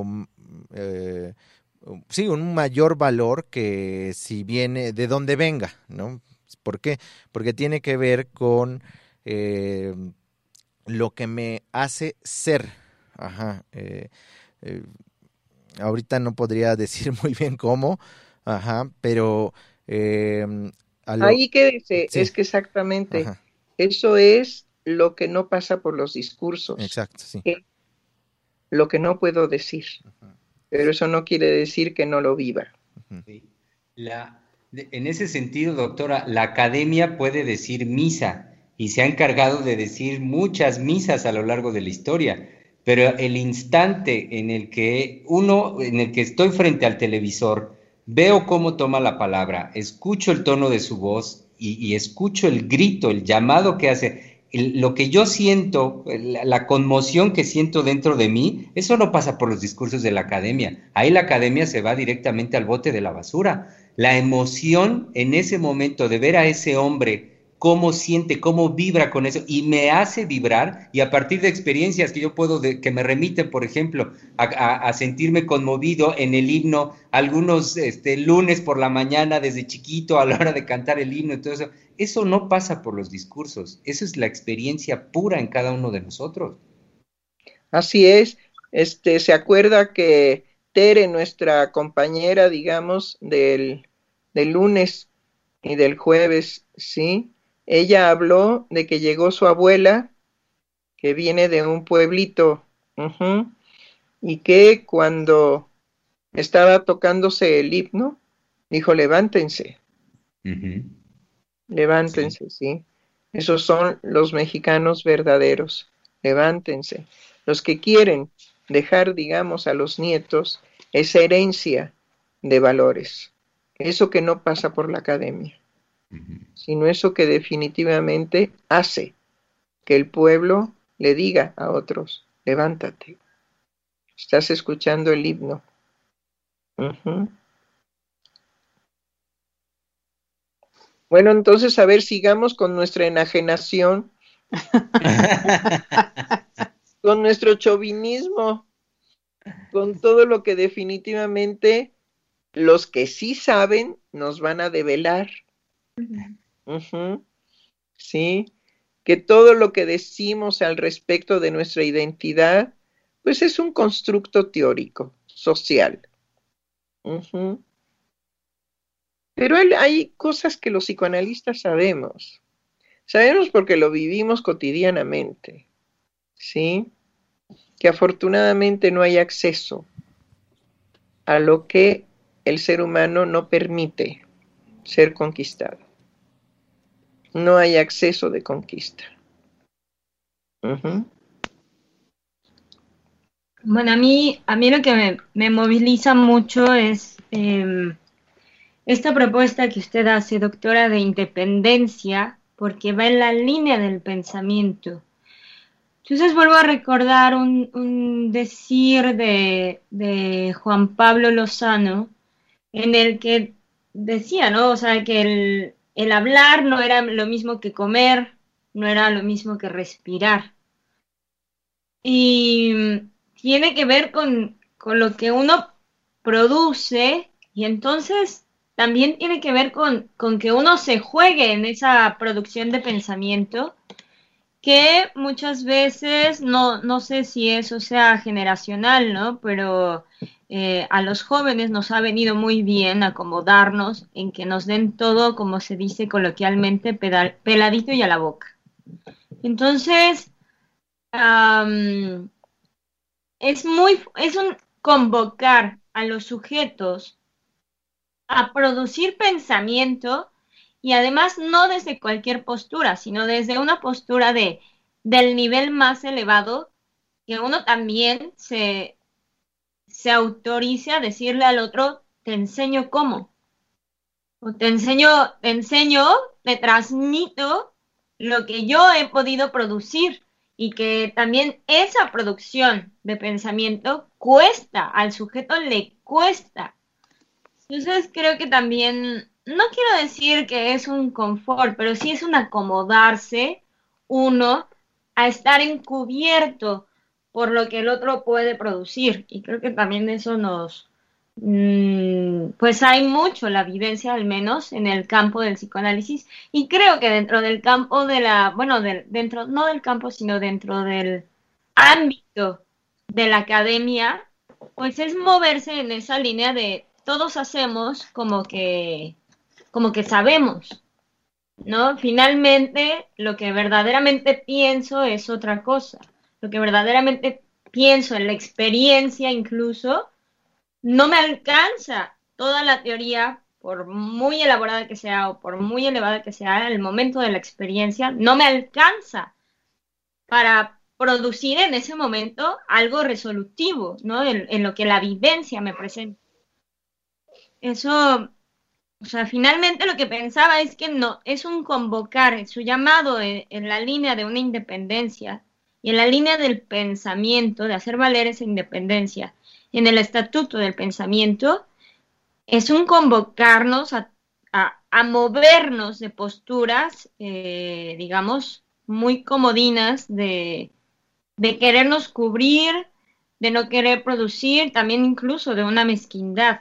sí, un mayor valor que si viene de donde venga, ¿no? ¿Por qué? Porque tiene que ver con lo que me hace ser. Ajá. Ahorita no podría decir muy bien cómo, ajá, pero ahí quédese, sí. es que exactamente Ajá. eso es lo que no pasa por los discursos. Exacto, sí. Lo que no puedo decir, pero eso no quiere decir que no lo viva. Sí. En ese sentido, doctora, la academia puede decir misa y se ha encargado de decir muchas misas a lo largo de la historia, pero el instante en el que estoy frente al televisor, veo cómo toma la palabra, escucho el tono de su voz y escucho el grito, el llamado que hace, lo que yo siento, la conmoción que siento dentro de mí, eso no pasa por los discursos de la academia. Ahí la academia se va directamente al bote de la basura. La emoción en ese momento de ver a ese hombre, cómo siente, cómo vibra con eso, y me hace vibrar, y a partir de experiencias que yo puedo, que me remiten, por ejemplo, a sentirme conmovido en el himno, algunos lunes por la mañana, desde chiquito, a la hora de cantar el himno y todo eso, eso no pasa por los discursos, eso es la experiencia pura en cada uno de nosotros. Así es, se acuerda que Tere, nuestra compañera, digamos, del lunes y del jueves, ¿sí? Ella habló de que llegó su abuela, que viene de un pueblito, y que cuando estaba tocándose el himno, dijo, levántense. Levántense, ¿sí? Esos son los mexicanos verdaderos. Levántense. Los que quieren dejar, digamos, a los nietos esa herencia de valores. Eso que no pasa por la academia, sino eso que definitivamente hace que el pueblo le diga a otros, levántate. Estás escuchando el himno. Bueno, entonces, a ver, sigamos con nuestra enajenación, con nuestro chauvinismo, con todo lo que definitivamente los que sí saben nos van a develar. Sí, que todo lo que decimos al respecto de nuestra identidad, pues es un constructo teórico, social. Pero hay cosas que los psicoanalistas sabemos. Sabemos porque lo vivimos cotidianamente, ¿sí? Que afortunadamente no hay acceso a lo que el ser humano no permite ser conquistado. No hay acceso de conquista. Bueno, a mí lo que me moviliza mucho es esta propuesta que usted hace, doctora, de independencia, porque va en la línea del pensamiento. Entonces vuelvo a recordar un decir de Juan Pablo Lozano, en el que decía, ¿no? O sea, que el hablar no era lo mismo que comer, no era lo mismo que respirar. Y tiene que ver con lo que uno produce, y entonces también tiene que ver con que uno se juegue en esa producción de pensamiento, que muchas veces, no sé si eso sea generacional, ¿no? Pero a los jóvenes nos ha venido muy bien acomodarnos en que nos den todo, como se dice coloquialmente, peladito y a la boca. Entonces, es un convocar a los sujetos a producir pensamiento, y además no desde cualquier postura, sino desde una postura del nivel más elevado, que uno también se autorice a decirle al otro, te enseño cómo, o te enseño, te transmito lo que yo he podido producir, y que también esa producción de pensamiento cuesta, al sujeto le cuesta. Entonces creo que también, no quiero decir que es un confort, pero sí es un acomodarse uno a estar encubierto por lo que el otro puede producir. Y creo que también eso pues hay mucho la vivencia, al menos en el campo del psicoanálisis, y creo que dentro del campo no del campo, sino dentro del ámbito de la academia, pues es moverse en esa línea de todos hacemos como que sabemos, ¿no? Finalmente, lo que verdaderamente pienso es otra cosa. Lo que verdaderamente pienso en la experiencia incluso, no me alcanza toda la teoría, por muy elaborada que sea o por muy elevada que sea, el momento de la experiencia, no me alcanza para producir en ese momento algo resolutivo, ¿no? En lo que la vivencia me presenta. Eso, o sea, finalmente lo que pensaba es que no, es un convocar, su llamado en la línea de una independencia y en la línea del pensamiento, de hacer valer esa independencia, en el estatuto del pensamiento, es un convocarnos a movernos de posturas, digamos, muy comodinas de querernos cubrir, de no querer producir, también incluso de una mezquindad.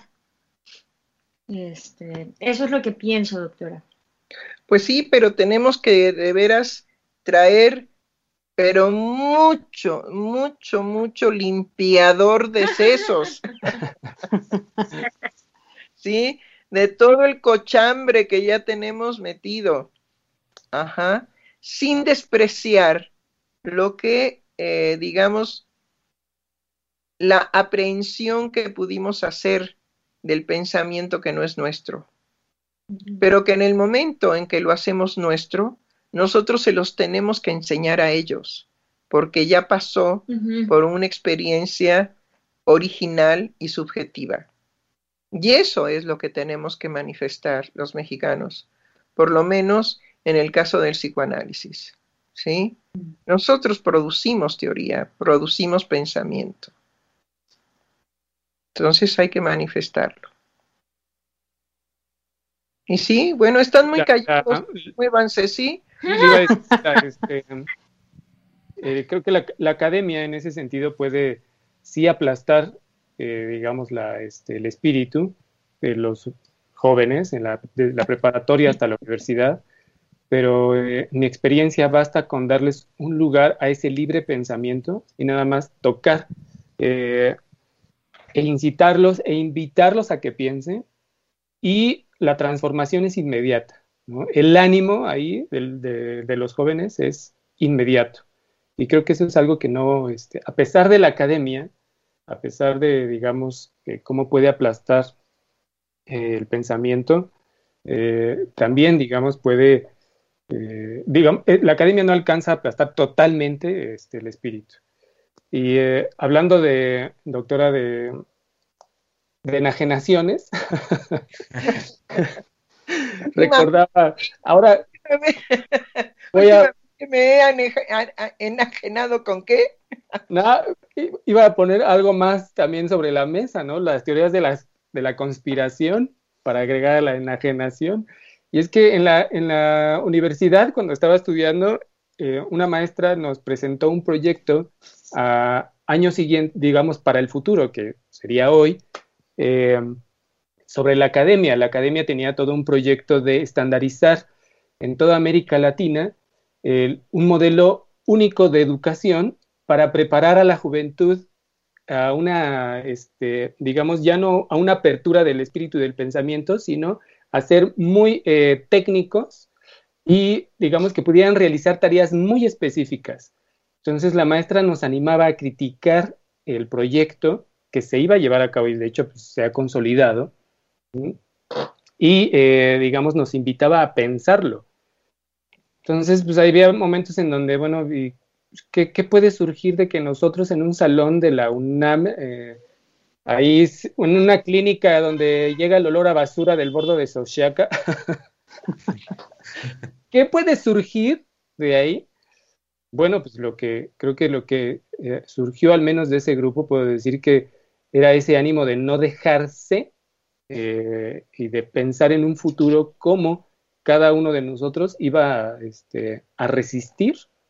Eso es lo que pienso, doctora. Pues sí, pero tenemos que de veras traer, pero mucho, mucho, mucho limpiador de sesos. ¿Sí? De todo el cochambre que ya tenemos metido. Ajá. Sin despreciar lo que, digamos, la aprehensión que pudimos hacer del pensamiento que no es nuestro. Pero que en el momento en que lo hacemos nuestro, nosotros se los tenemos que enseñar a ellos, porque ya pasó por una experiencia original y subjetiva. Y eso es lo que tenemos que manifestar los mexicanos, por lo menos en el caso del psicoanálisis, ¿sí? Nosotros producimos teoría, producimos pensamiento. Entonces hay que manifestarlo. Y sí, bueno, están muy callados, muévanse, ¿sí? Creo que la academia en ese sentido puede sí aplastar, digamos, el espíritu de los jóvenes, de la preparatoria hasta la universidad, pero mi experiencia basta con darles un lugar a ese libre pensamiento y nada más tocar e incitarlos e invitarlos a que piensen, y la transformación es inmediata, ¿no? El ánimo ahí de los jóvenes es inmediato. Y creo que eso es algo que no, a pesar de la academia, a pesar de, digamos, cómo puede aplastar el pensamiento, también, digamos, puede, la academia no alcanza a aplastar totalmente el espíritu. Y hablando de, doctora, de enajenaciones, recordaba, ahora voy a... ¿Me he enajenado con qué? No, iba a poner algo más también sobre la mesa, ¿no? Las teorías de la conspiración para agregar a la enajenación. Y es que en la universidad, cuando estaba estudiando, una maestra nos presentó un proyecto a año siguiente, digamos, para el futuro, que sería hoy, sobre la academia. La academia tenía todo un proyecto de estandarizar en toda América Latina un modelo único de educación para preparar a la juventud a una, digamos, ya no a una apertura del espíritu y del pensamiento, sino a ser muy técnicos y, digamos, que pudieran realizar tareas muy específicas. Entonces la maestra nos animaba a criticar el proyecto que se iba a llevar a cabo y de hecho pues, se ha consolidado, ¿sí? Y, digamos, nos invitaba a pensarlo. Entonces, pues había momentos en donde, bueno, ¿qué puede surgir de que nosotros en un salón de la UNAM, ahí en una clínica donde llega el olor a basura del bordo de Xochiaca, ¿qué puede surgir de ahí? Bueno, pues creo que lo que surgió al menos de ese grupo, puedo decir que era ese ánimo de no dejarse y de pensar en un futuro cómo cada uno de nosotros iba a resistir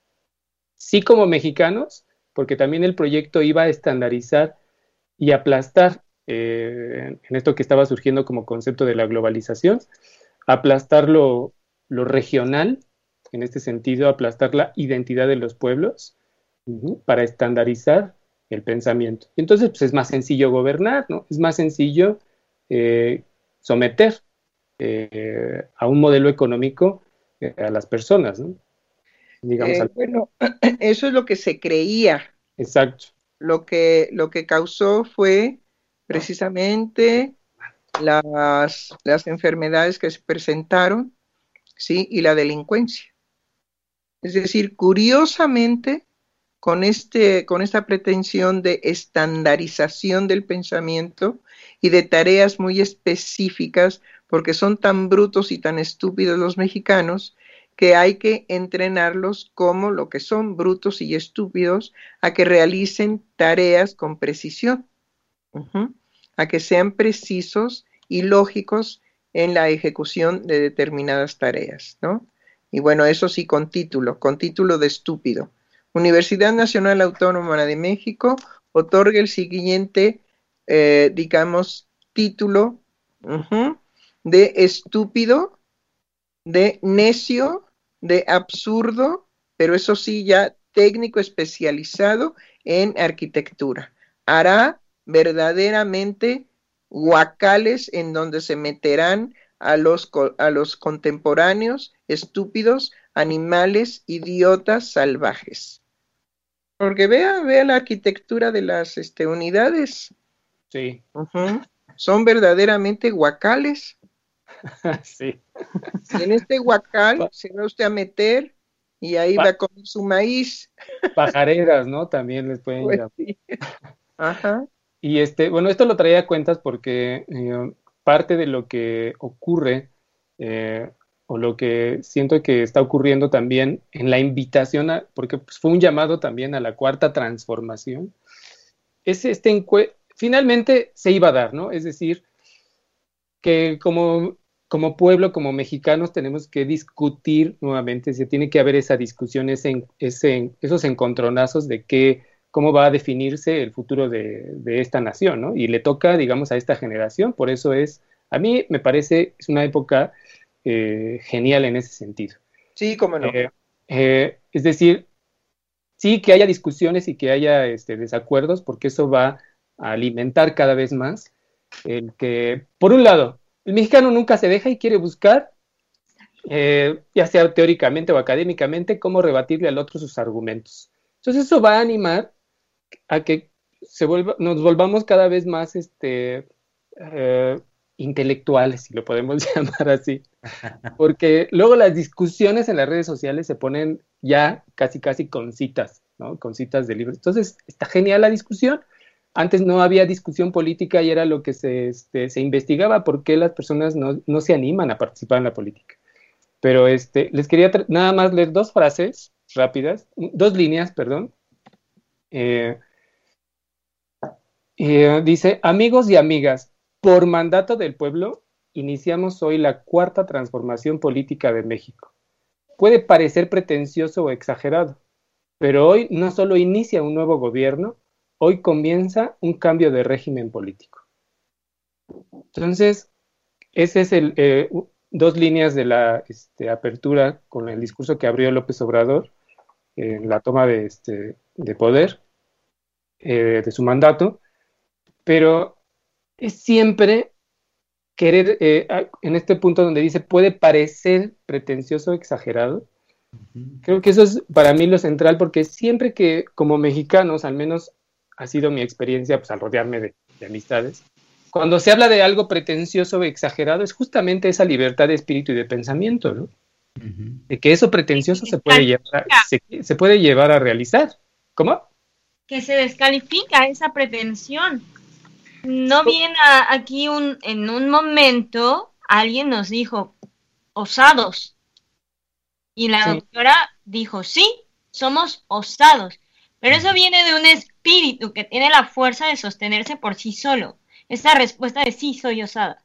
sí como mexicanos, porque también el proyecto iba a estandarizar y aplastar, en esto que estaba surgiendo como concepto de la globalización, aplastar lo regional, en este sentido, aplastar la identidad de los pueblos, para estandarizar el pensamiento. Y entonces, pues es más sencillo gobernar, ¿no? Es más sencillo someter a un modelo económico a las personas, ¿no? Digamos, Bueno, eso es lo que se creía. Exacto. Lo que causó fue precisamente las enfermedades que se presentaron, ¿sí? Y la delincuencia. Es decir, curiosamente, con esta pretensión de estandarización del pensamiento y de tareas muy específicas, porque son tan brutos y tan estúpidos los mexicanos, que hay que entrenarlos como lo que son, brutos y estúpidos, a que realicen tareas con precisión, a que sean precisos y lógicos en la ejecución de determinadas tareas, ¿no? Y bueno, eso sí, con título de estúpido. Universidad Nacional Autónoma de México otorga el siguiente, digamos, título de estúpido, de necio, de absurdo, pero eso sí, ya técnico especializado en arquitectura. Hará verdaderamente guacales en donde se meterán a los contemporáneos estúpidos, animales, idiotas, salvajes. Porque vea la arquitectura de las unidades. Sí. Son verdaderamente guacales. Sí. Y en este huacal se va usted a meter y ahí va a comer su maíz. Pajareras, ¿no? También les pueden Pues llamar. sí. Ajá. Y bueno, esto lo traía a cuentas porque parte de lo que ocurre, o lo que siento que está ocurriendo también en la invitación, porque pues, fue un llamado también a la cuarta transformación, es finalmente se iba a dar, ¿no? Es decir, que como pueblo, como mexicanos, tenemos que discutir nuevamente, se tiene que haber esa discusión, esos encontronazos de cómo va a definirse el futuro de esta nación, ¿no? Y le toca, digamos, a esta generación, por eso a mí me parece, es una época genial en ese sentido. Sí, cómo no. Es decir, sí que haya discusiones y que haya desacuerdos, porque eso va a alimentar cada vez más el que, por un lado, el mexicano nunca se deja y quiere buscar, ya sea teóricamente o académicamente, cómo rebatirle al otro sus argumentos. Entonces eso va a animar a que nos volvamos cada vez más intelectuales, si lo podemos llamar así. Porque luego las discusiones en las redes sociales se ponen ya casi con citas, ¿no? Con citas de libros. Entonces está genial la discusión. Antes no había discusión política y era lo que se investigaba por qué las personas no se animan a participar en la política. Pero les quería nada más leer dos frases rápidas, dos líneas, perdón. Dice, amigos y amigas, por mandato del pueblo, iniciamos hoy la cuarta transformación política de México. Puede parecer pretencioso o exagerado, pero hoy no solo inicia un nuevo gobierno, hoy comienza un cambio de régimen político. Entonces, ese es dos líneas de la apertura con el discurso que abrió López Obrador en la toma de poder, de su mandato, pero es siempre querer, en este punto donde dice, puede parecer pretencioso o exagerado. Creo que eso es para mí lo central, porque siempre que como mexicanos, al menos ha sido mi experiencia, pues al rodearme de amistades, cuando se habla de algo pretencioso o exagerado, es justamente esa libertad de espíritu y de pensamiento, ¿no? De que eso pretencioso se puede llevar a realizar. ¿Cómo? Que se descalifica esa pretensión. No bien aquí en un momento alguien nos dijo, osados. Y la doctora dijo, sí, somos osados. Pero eso viene de un espíritu que tiene la fuerza de sostenerse por sí solo. Esa respuesta de sí, soy osada.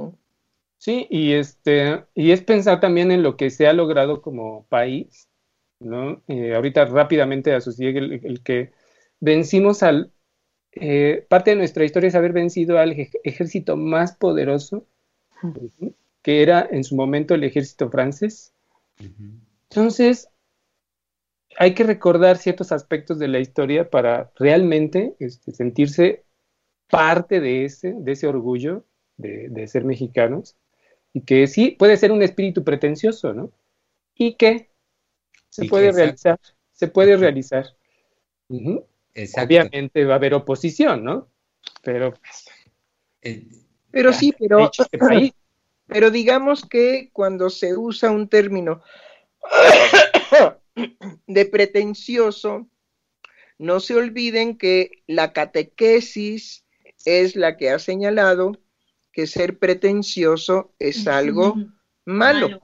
Sí, y es pensar también en lo que se ha logrado como país, ¿no? Ahorita rápidamente asocié el que vencimos al... parte de nuestra historia es haber vencido al ejército más poderoso, que era en su momento el ejército francés. Entonces, hay que recordar ciertos aspectos de la historia para realmente sentirse parte de ese orgullo de ser mexicanos, y que sí puede ser un espíritu pretencioso, ¿no? Y que se puede realizar, se puede realizar. Obviamente va a haber oposición, ¿no? Pero sí, pero digamos que cuando se usa un término de pretencioso, no se olviden que la catequesis es la que ha señalado que ser pretencioso es algo malo.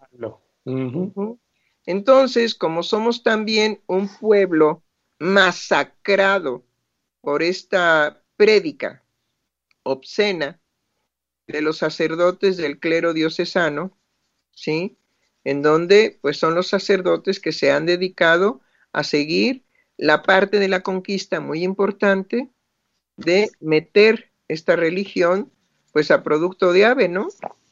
Entonces, como somos también un pueblo masacrado por esta prédica obscena de los sacerdotes del clero diocesano, ¿sí? En donde pues son los sacerdotes que se han dedicado a seguir la parte de la conquista muy importante de meter esta religión pues a producto de ave, ¿no?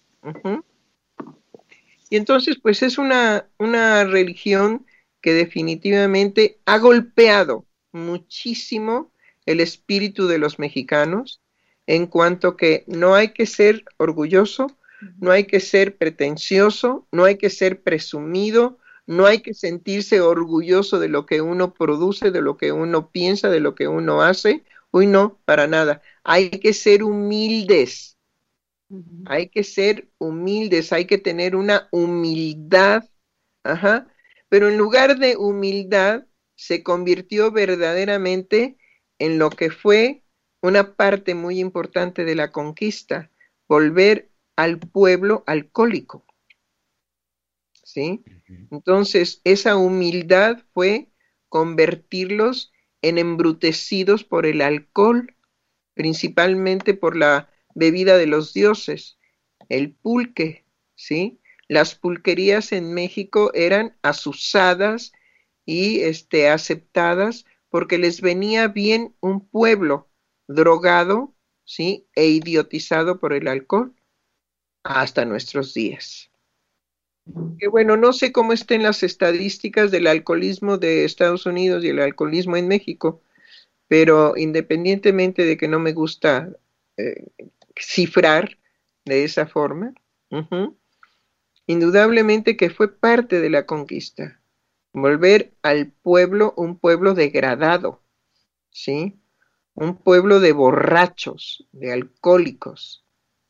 Y entonces pues es una religión que definitivamente ha golpeado muchísimo el espíritu de los mexicanos, en cuanto que no hay que ser orgulloso, no hay que ser pretencioso, no hay que ser presumido, no hay que sentirse orgulloso de lo que uno produce, de lo que uno piensa, de lo que uno hace. Uy, no, para nada. Hay que ser humildes. Hay que ser humildes, hay que tener una humildad. Pero en lugar de humildad, se convirtió verdaderamente en lo que fue una parte muy importante de la conquista, volver al pueblo alcohólico. ¿Sí? Entonces, esa humildad fue convertirlos en embrutecidos por el alcohol, principalmente por la bebida de los dioses, el pulque, ¿sí? Las pulquerías en México eran asusadas y aceptadas porque les venía bien un pueblo drogado, ¿sí? E idiotizado por el alcohol hasta nuestros días. Que bueno, no sé cómo estén las estadísticas del alcoholismo de Estados Unidos y el alcoholismo en México, pero independientemente de que no me gusta cifrar de esa forma, indudablemente que fue parte de la conquista, volver al pueblo un pueblo degradado, ¿sí? Un pueblo de borrachos, de alcohólicos.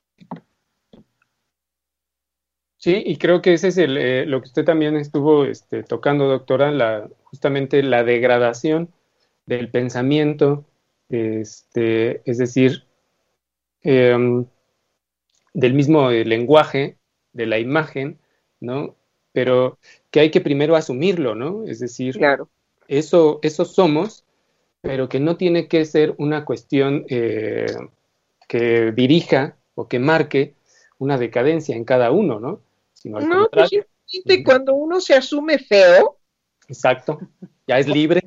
Sí, y creo que ese es lo que usted también estuvo tocando, doctora, justamente la degradación del pensamiento, es decir, del mismo lenguaje, de la imagen, ¿no? Pero que hay que primero asumirlo, ¿no? Es decir, claro. Eso somos, pero que no tiene que ser una cuestión que dirija o que marque una decadencia en cada uno, ¿no? Sino al contrario. Pues cuando uno se asume feo. Exacto, ya es libre.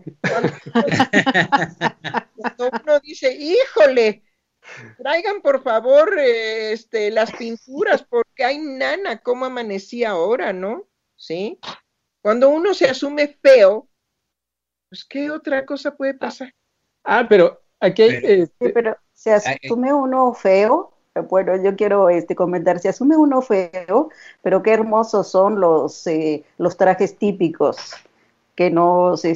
Cuando uno dice, híjole, traigan por favor las pinturas, porque hay nana, cómo amanecí ahora, ¿no? ¿Sí? Cuando uno se asume feo, pues ¿qué otra cosa puede pasar? Pero aquí hay... Sí, pero se asume uno feo. Bueno, yo quiero comentar, se asume uno feo, pero qué hermosos son los trajes típicos que nos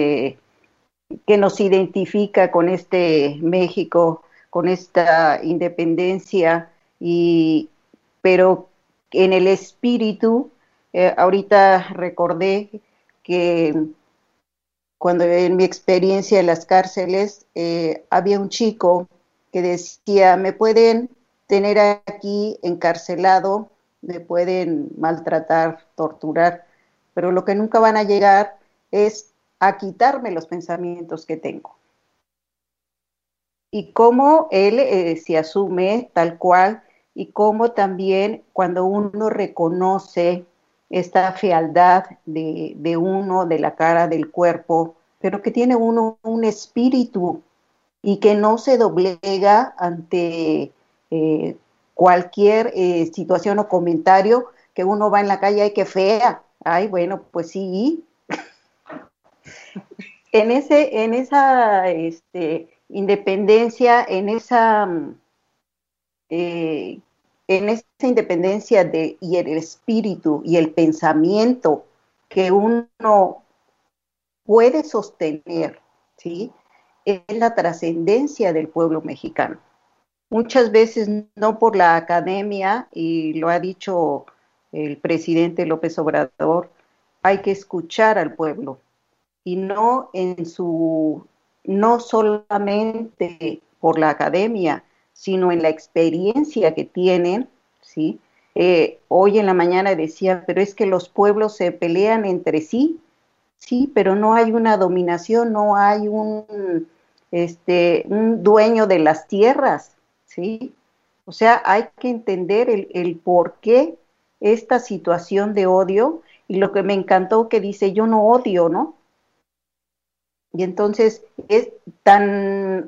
identifica con este México, con esta independencia, pero en el espíritu, ahorita recordé que cuando en mi experiencia en las cárceles había un chico que decía, me pueden tener aquí encarcelado, me pueden maltratar, torturar, pero lo que nunca van a llegar es a quitarme los pensamientos que tengo. Y cómo él se asume tal cual, y cómo también cuando uno reconoce esta fealdad de uno, de la cara, del cuerpo, pero que tiene uno un espíritu y que no se doblega ante cualquier situación o comentario que uno va en la calle, ay, qué fea, ay, bueno, pues sí. En esa independencia, en esa independencia y el espíritu y el pensamiento que uno puede sostener, ¿sí? Es la trascendencia del pueblo mexicano. Muchas veces no por la academia, y lo ha dicho el presidente López Obrador, hay que escuchar al pueblo y no solamente por la academia, sino en la experiencia que tienen, ¿sí? Hoy en la mañana decía, pero es que los pueblos se pelean entre sí, sí, pero no hay una dominación, no hay un dueño de las tierras, ¿sí? O sea, hay que entender el por qué esta situación de odio, y lo que me encantó que dice, yo no odio, ¿no? Y entonces es tan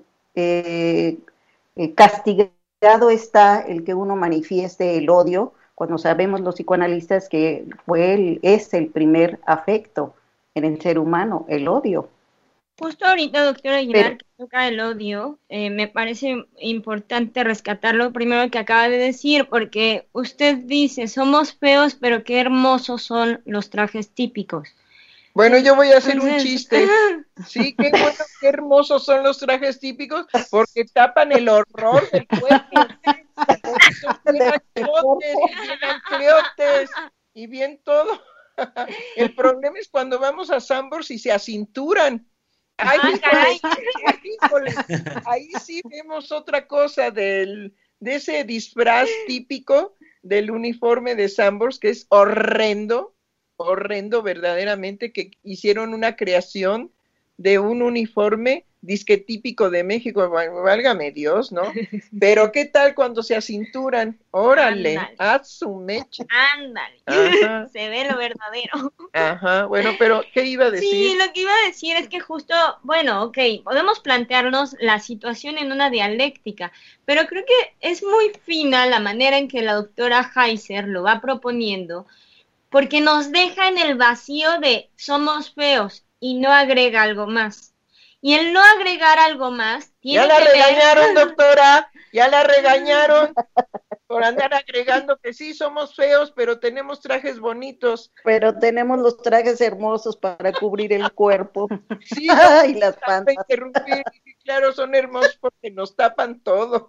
castigado está el que uno manifieste el odio, cuando sabemos los psicoanalistas que es el primer afecto en el ser humano, el odio. Justo ahorita, doctora Aguilar, que toca el odio, me parece importante rescatar lo primero que acaba de decir, porque usted dice, somos feos, pero qué hermosos son los trajes típicos. Bueno, yo voy a hacer un chiste. Sí, qué bueno, qué hermosos son los trajes típicos, porque tapan el horror del cuerpo. Son bien anchotes, bien ancleotes, y bien todo. El problema es cuando vamos a Sanborns y se acinturan. Ay, caray. Híjole, ahí sí vemos otra cosa de ese disfraz típico del uniforme de Sanborns, que es horrendo verdaderamente, que hicieron una creación de un uniforme disque típico de México, válgame Dios, ¿no? Pero ¿qué tal cuando se acinturan? Órale, haz su mecha. Ándale, se ve lo verdadero. Ajá, bueno, pero ¿qué iba a decir? Sí, lo que iba a decir es que justo, bueno, ok, podemos plantearnos la situación en una dialéctica, pero creo que es muy fina la manera en que la doctora Heiser lo va proponiendo, porque nos deja en el vacío de somos feos y no agrega algo más. Y el no agregar algo más tiene ya la regañaron, doctora, ya la regañaron por andar agregando que sí somos feos, pero tenemos trajes bonitos. Pero tenemos los trajes hermosos para cubrir el cuerpo. Sí, y las pantas. Claro, son hermosos porque nos tapan todo.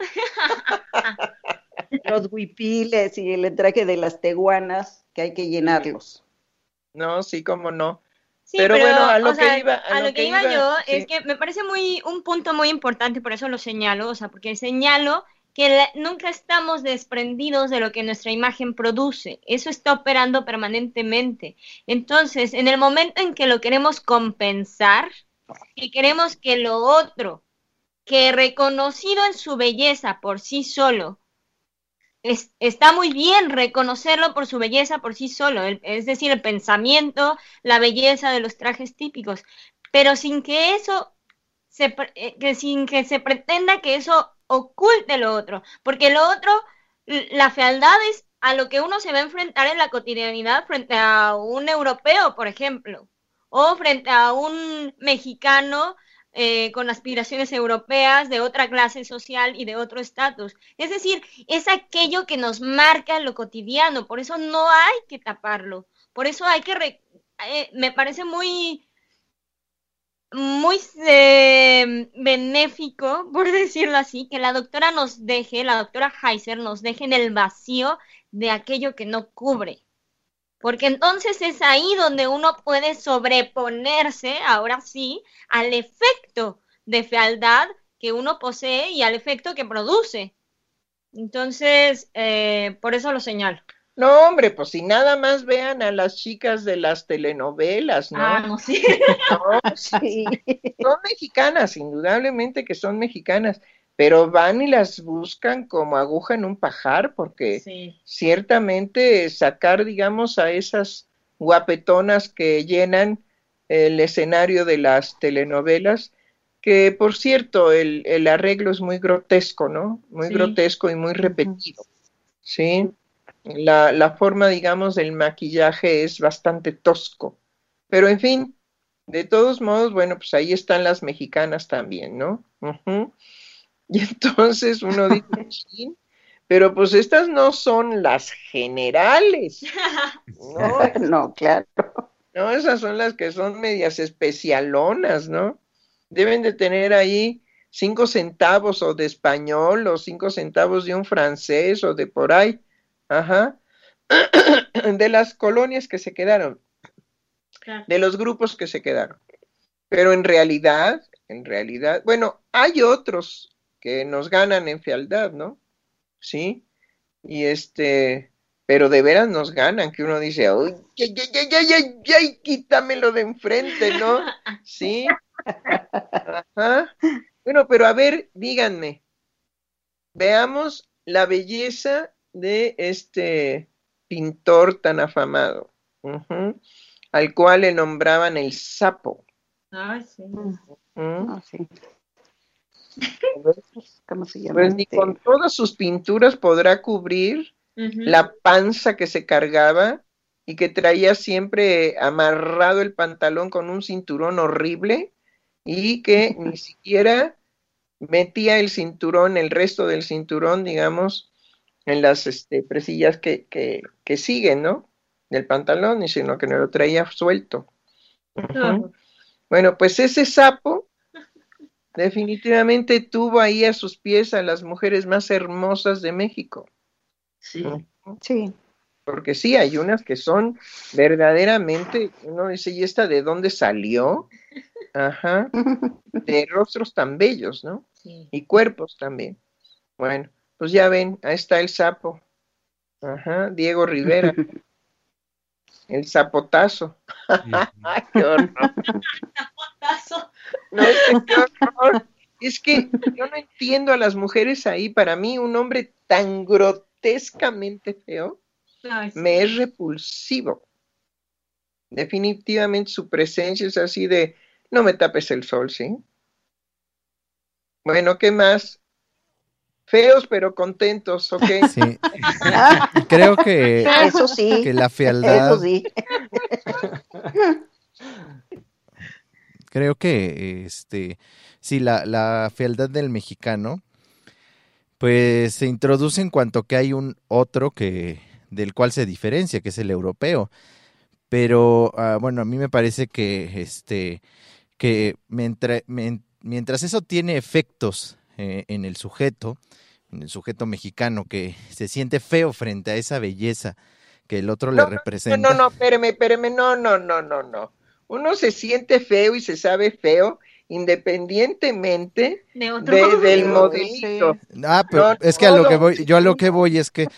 Los huipiles y el traje de las teguanas, que hay que llenarlos. No, sí, cómo no. Sí, pero bueno, a lo que iba yo sí. Es que me parece un punto muy importante, por eso lo señalo, o sea, porque señalo que nunca estamos desprendidos de lo que nuestra imagen produce, eso está operando permanentemente. Entonces, en el momento en que lo queremos compensar, y queremos que lo otro, que reconocido en su belleza por sí solo, está muy bien reconocerlo por su belleza por sí solo, es decir, el pensamiento, la belleza de los trajes típicos, pero sin que eso sin que se pretenda que eso oculte lo otro, porque lo otro, la fealdad es a lo que uno se va a enfrentar en la cotidianidad frente a un europeo, por ejemplo, o frente a un mexicano con aspiraciones europeas, de otra clase social y de otro estatus. Es decir, es aquello que nos marca lo cotidiano, por eso no hay que taparlo, por eso hay que, me parece muy benéfico, por decirlo así, que la doctora Heiser nos deje en el vacío de aquello que no cubre. Porque entonces es ahí donde uno puede sobreponerse, ahora sí, al efecto de fealdad que uno posee y al efecto que produce. Entonces, por eso lo señalo. No, hombre, pues si nada más vean a las chicas de las telenovelas, ¿no? Ah, no, sí. No, sí. Son mexicanas, indudablemente que son mexicanas, pero van y las buscan como aguja en un pajar, porque Sí. ciertamente sacar, digamos, a esas guapetonas que llenan el escenario de las telenovelas, que por cierto, el arreglo es muy grotesco, ¿no? Muy Sí. grotesco y muy repetido, ¿sí? La forma, digamos, del maquillaje es bastante tosco, pero en fin, de todos modos, bueno, pues ahí están las mexicanas también, ¿no? Ujú. Y entonces uno dice, "Chin", pero pues estas no son las generales, ¿no? No, claro. No, esas son las que son medias especialonas, ¿no? Deben de tener ahí 5 centavos o de español o 5 centavos de un francés o de por ahí. Ajá. De las colonias que se quedaron, Claro. de los grupos que se quedaron. Pero en realidad, bueno, hay otros que nos ganan en fealdad, ¿no? Sí. Y pero de veras nos ganan, que uno dice, uy, ay, quítamelo de enfrente, ¿no? Sí. Ajá. Bueno, pero a ver, díganme, veamos la belleza de este pintor tan afamado, ujú, al cual le nombraban el sapo. Ay, sí. No, sí. ¿Cómo se llama? Pues ni con todas sus pinturas podrá cubrir Ujú. la panza que se cargaba y que traía siempre amarrado el pantalón con un cinturón horrible y que ni siquiera metía el cinturón, el resto del cinturón, digamos, en las presillas que siguen, ¿no? Del pantalón, sino que no lo traía suelto. Ujú. Bueno, pues ese sapo definitivamente tuvo ahí a sus pies a las mujeres más hermosas de México. Sí. Sí. Porque sí, hay unas que son verdaderamente, uno dice, ¿y esta de dónde salió? Ajá, de rostros tan bellos, ¿no? Sí. Y cuerpos también. Bueno, pues ya ven, ahí está el sapo. Ajá, Diego Rivera, el zapotazo. ¡Ay, qué horror! Tazo. No, es que qué horror. Es que yo no entiendo a las mujeres ahí. Para mí, un hombre tan grotescamente feo Ay, sí. me es repulsivo. Definitivamente su presencia es así de, no me tapes el sol, ¿sí? Bueno, ¿qué más? Feos pero contentos, ¿ok? Sí. Creo que Eso sí. que la Eso fealdad, sí. creo que sí, la fealdad del mexicano, pues se introduce en cuanto que hay un otro del cual se diferencia, que es el europeo. Pero bueno, a mí me parece que mientras eso tiene efectos en el sujeto mexicano, que se siente feo frente a esa belleza que el otro le representa. No, espéreme, no. Uno se siente feo y se sabe feo independientemente De otro. del Sí. modelito. Pero No, es que a lo que sí. voy es que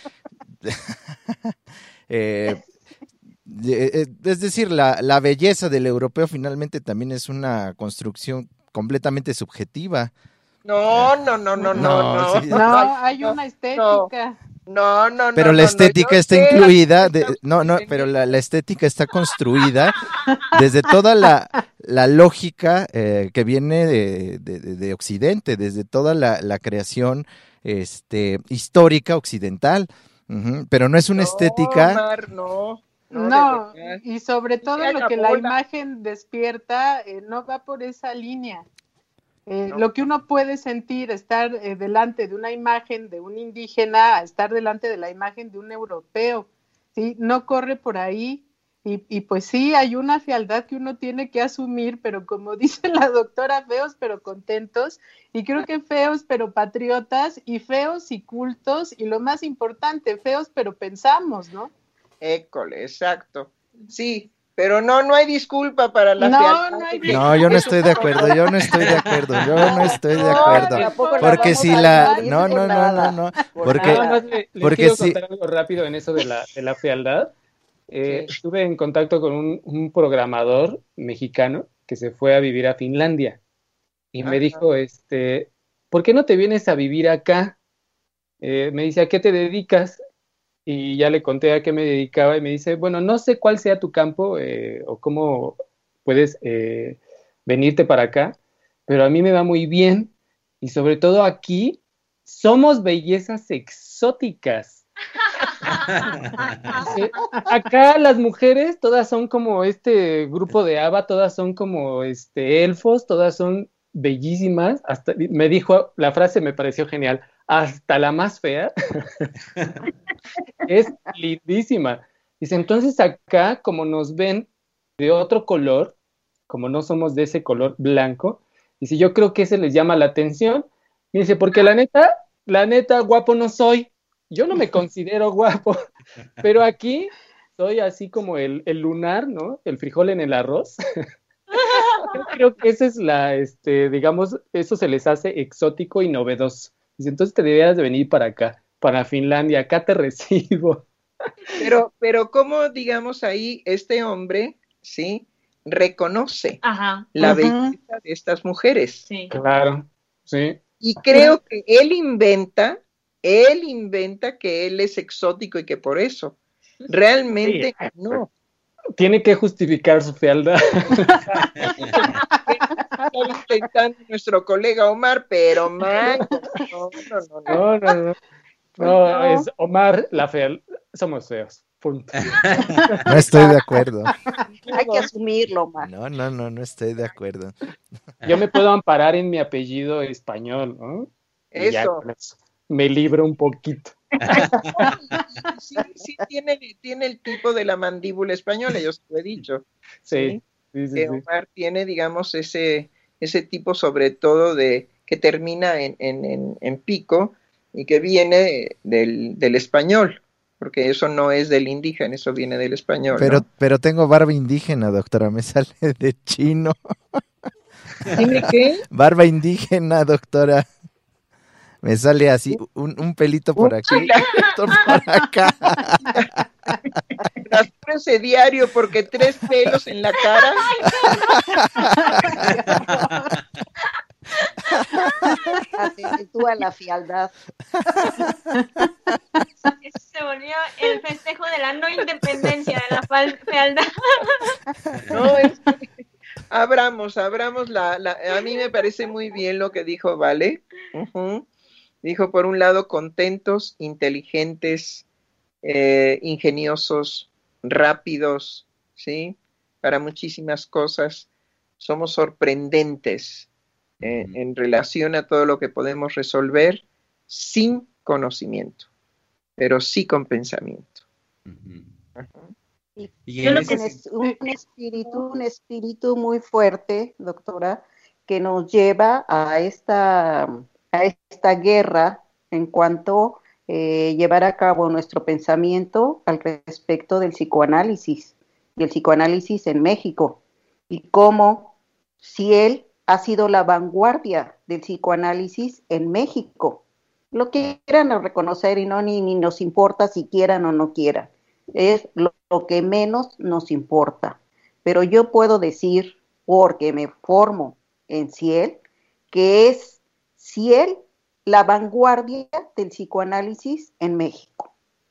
es decir, la belleza del europeo finalmente también es una construcción completamente subjetiva. No. Sí. No, hay una estética. No. Pero la estética yo está sé, incluida, aquí estamos pero teniendo- la estética está construida desde toda la lógica que viene de Occidente, desde toda la creación histórica occidental. Ujú, pero no es una estética. Omar, no, No, de verdad. y sobre todo Se lo que acabó la imagen despierta no va por esa línea. No. Lo que uno puede sentir, estar delante de una imagen de un indígena, a estar delante de la imagen de un europeo, ¿sí? No corre por ahí. Y pues sí, hay una fealdad que uno tiene que asumir, pero como dice la doctora, feos pero contentos, y creo que feos pero patriotas, y feos y cultos, y lo más importante, feos pero pensamos, ¿no? École, exacto. Sí, pero no hay disculpa para la No, fealdad. no hay No, yo no estoy de acuerdo, yo no estoy de acuerdo. Tampoco la Porque vamos si a la... morir No, por no, nada. Por porque... Nada nada. más les porque quiero sí. contar algo rápido en eso de la fealdad. Sí. Estuve en contacto con un programador mexicano que se fue a vivir a Finlandia y me Ajá. dijo, ¿por qué no te vienes a vivir acá? Me dice, ¿a qué te dedicas? Y ya le conté a qué me dedicaba y me dice, bueno, no sé cuál sea tu campo o cómo puedes venirte para acá, pero a mí me va muy bien y sobre todo aquí somos bellezas exóticas. Acá las mujeres todas son como este grupo de Ava, todas son como elfos, todas son bellísimas. Hasta me dijo, la frase me pareció genial, hasta la más fea es lindísima. Dice, entonces acá como nos ven de otro color, como no somos de ese color blanco, dice, yo creo que ese les llama la atención. Y dice, porque la neta, guapo no soy. Yo no me considero guapo, pero aquí soy así como el lunar, ¿no? El frijol en el arroz. Yo creo que esa es digamos, eso se les hace exótico y novedoso. Dice, entonces te deberías de venir para acá, para Finlandia, acá te recibo. Pero ¿cómo, digamos, ahí este hombre, sí, reconoce la belleza de estas mujeres? Sí. Claro, sí. Y creo que él inventa que él es exótico y que por eso realmente sí. no. Tiene que justificar su fealdad. Está intentando nuestro colega Omar, pero man, no, es Omar la fealdad. Somos feos. Punto. No estoy de acuerdo. Hay que asumirlo, Omar. No estoy de acuerdo. Yo me puedo amparar en mi apellido español, ¿no? Y ya con eso me libro un poquito. Sí tiene el tipo de la mandíbula española, yo se lo he dicho. Sí. Omar tiene, digamos, ese tipo sobre todo de que termina en pico y que viene del español, porque eso no es del indígena, eso viene del español. Pero tengo barba indígena, doctora, me sale de chino. ¿Tiene qué? Barba indígena, doctora. Me sale así, un pelito por aquí, otro por acá. Rastrese diario porque 3 pelos en la cara. Acentúa la fealdad. Se volvió el festejo de la no independencia de la fealdad. No, es que abramos a mí me parece muy bien lo que dijo Vale. Dijo, por un lado, contentos, inteligentes, ingeniosos, rápidos, ¿sí? Para muchísimas cosas. Somos sorprendentes en relación a todo lo que podemos resolver sin conocimiento, pero sí con pensamiento. Y yo creo que es un espíritu muy fuerte, doctora, que nos lleva a esta guerra en cuanto llevar a cabo nuestro pensamiento al respecto del psicoanálisis y el psicoanálisis en México, y cómo si él ha sido la vanguardia del psicoanálisis en México, lo quieran reconocer y no ni nos importa si quieran o no quieran, es lo que menos nos importa, pero yo puedo decir, porque me formo en Ciel, que es Ciel la vanguardia del psicoanálisis en México.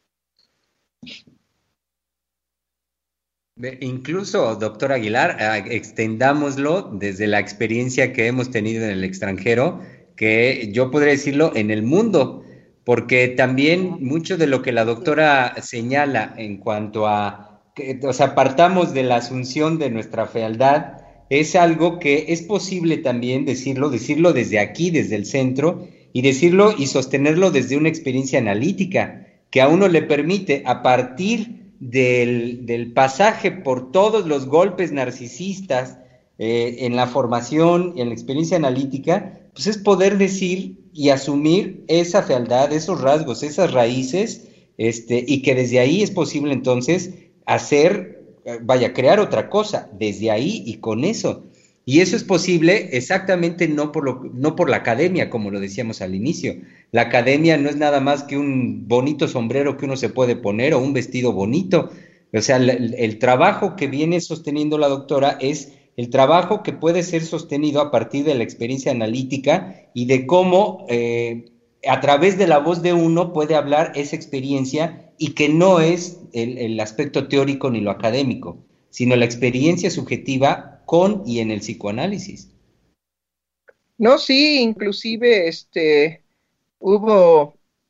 Incluso, doctor Aguilar, extendámoslo desde la experiencia que hemos tenido en el extranjero, que yo podría decirlo en el mundo, porque también mucho de lo que la doctora señala en cuanto a, o sea, partamos de la asunción de nuestra fealdad, es algo que es posible también decirlo desde aquí, desde el centro, y decirlo y sostenerlo desde una experiencia analítica, que a uno le permite, a partir del pasaje por todos los golpes narcisistas en la formación y en la experiencia analítica, pues es poder decir y asumir esa fealdad, esos rasgos, esas raíces, y que desde ahí es posible entonces crear otra cosa, desde ahí y con eso. Y eso es posible exactamente no por la academia, como lo decíamos al inicio. La academia no es nada más que un bonito sombrero que uno se puede poner o un vestido bonito. O sea, el trabajo que viene sosteniendo la doctora es el trabajo que puede ser sostenido a partir de la experiencia analítica y de cómo a través de la voz de uno puede hablar esa experiencia y que no es el aspecto teórico ni lo académico, sino la experiencia subjetiva con y en el psicoanálisis. No, sí, inclusive hubo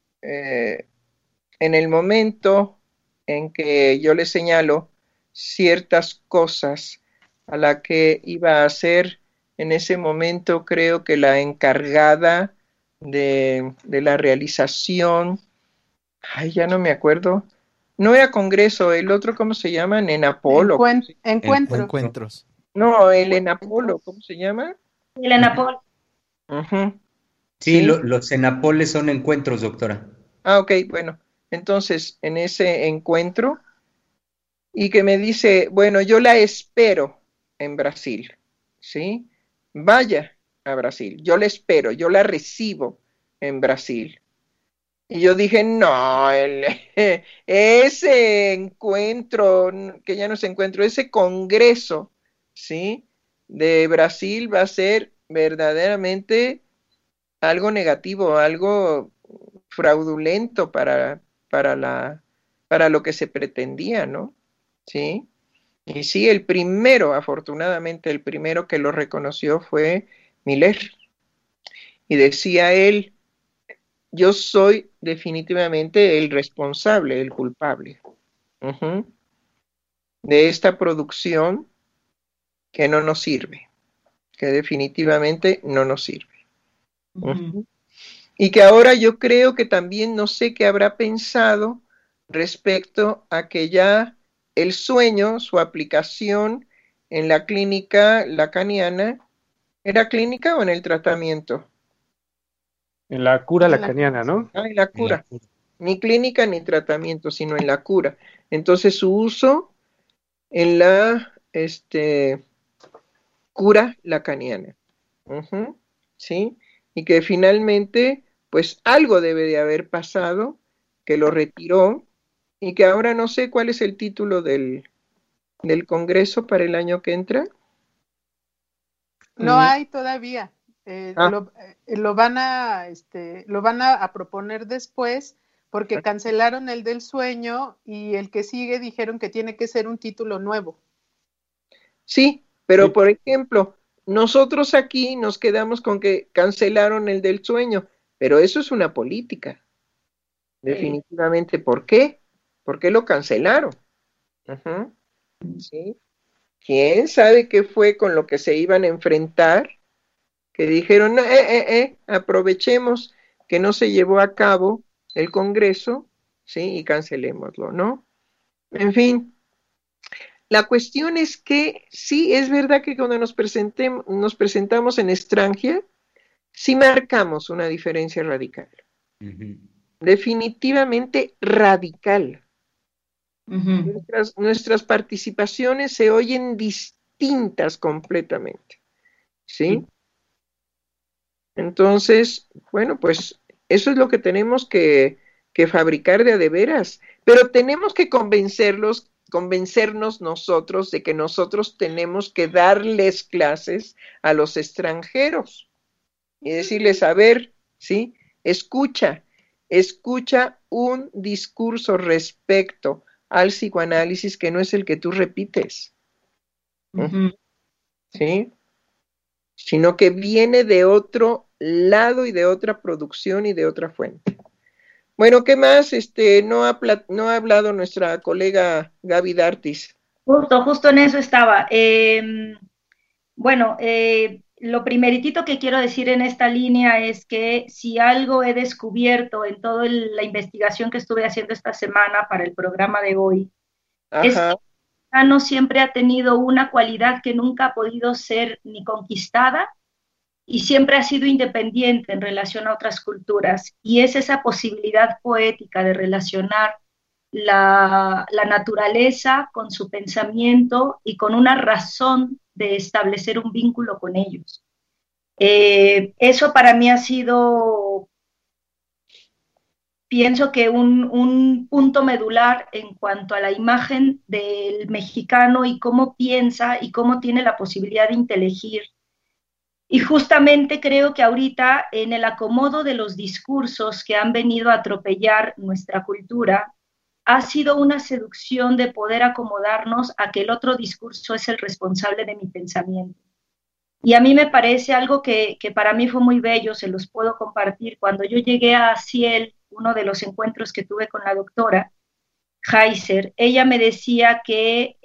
en el momento en que yo le señalo ciertas cosas a la que iba a ser en ese momento, creo que la encargada de la realización, ay, ya no me acuerdo, no era congreso, el otro, ¿cómo se llama? Enapolo. Encuentros. No, el Enapolo, ¿cómo se llama? El Enapol. Uh-huh. Sí, los Enapoles son encuentros, doctora. Ah, ok, bueno, entonces en ese encuentro, y que me dice, bueno, yo la espero en Brasil, ¿sí? Vaya a Brasil, yo la espero, yo la recibo en Brasil. Y yo dije, no, ese encuentro, que ya no es encuentro, ese congreso, ¿sí? De Brasil va a ser verdaderamente algo negativo, algo fraudulento para lo que se pretendía, ¿no? ¿Sí? Y sí, afortunadamente, el primero que lo reconoció fue Miller. Y decía él, yo soy definitivamente el responsable, el culpable de esta producción que no nos sirve, que definitivamente no nos sirve. Y que ahora yo creo que también no sé qué habrá pensado respecto a que ya el sueño, su aplicación en la clínica lacaniana, ¿era clínica o en el tratamiento? En la cura lacaniana, ¿no? Ah, en la cura. Ni clínica ni tratamiento, sino en la cura. Entonces su uso en la cura lacaniana. ¿Sí? Y que finalmente, pues algo debe de haber pasado, que lo retiró, y que ahora no sé cuál es el título del congreso para el año que entra. No hay todavía. Lo van a proponer después porque cancelaron el del sueño y el que sigue dijeron que tiene que ser un título nuevo. Sí, pero por ejemplo, nosotros aquí nos quedamos con que cancelaron el del sueño, pero eso es una política. Definitivamente, ¿por qué? ¿Por qué lo cancelaron? ¿Sí? ¿Quién sabe qué fue con lo que se iban a enfrentar? Que dijeron, no, aprovechemos que no se llevó a cabo el Congreso, ¿sí? Y cancelémoslo, ¿no? En fin, la cuestión es que sí, es verdad que cuando nos presentamos en Estrangia, sí marcamos una diferencia radical. Definitivamente radical. Nuestras participaciones se oyen distintas completamente, ¿sí? Entonces, bueno, pues eso es lo que tenemos que fabricar de a de veras, pero tenemos que convencernos nosotros de que nosotros tenemos que darles clases a los extranjeros y decirles, a ver, ¿sí? Escucha un discurso respecto al psicoanálisis que no es el que tú repites, ¿sí? Sino que viene de otro lado y de otra producción y de otra fuente. Bueno, ¿qué más? No ha hablado nuestra colega Gaby D'Artis. Justo en eso estaba. Lo primeritito que quiero decir en esta línea es que si algo he descubierto en toda la investigación que estuve haciendo esta semana para el programa de hoy, es que el mexicano siempre ha tenido una cualidad que nunca ha podido ser ni conquistada y siempre ha sido independiente en relación a otras culturas, y es esa posibilidad poética de relacionar la naturaleza con su pensamiento y con una razón de establecer un vínculo con ellos. Eso para mí ha sido pienso que un punto medular en cuanto a la imagen del mexicano y cómo piensa y cómo tiene la posibilidad de inteligir. Y justamente creo que ahorita en el acomodo de los discursos que han venido a atropellar nuestra cultura, ha sido una seducción de poder acomodarnos a que el otro discurso es el responsable de mi pensamiento. Y a mí me parece algo que para mí fue muy bello, se los puedo compartir. Cuando yo llegué a Ciel, uno de los encuentros que tuve con la doctora Heiser, ella me decía que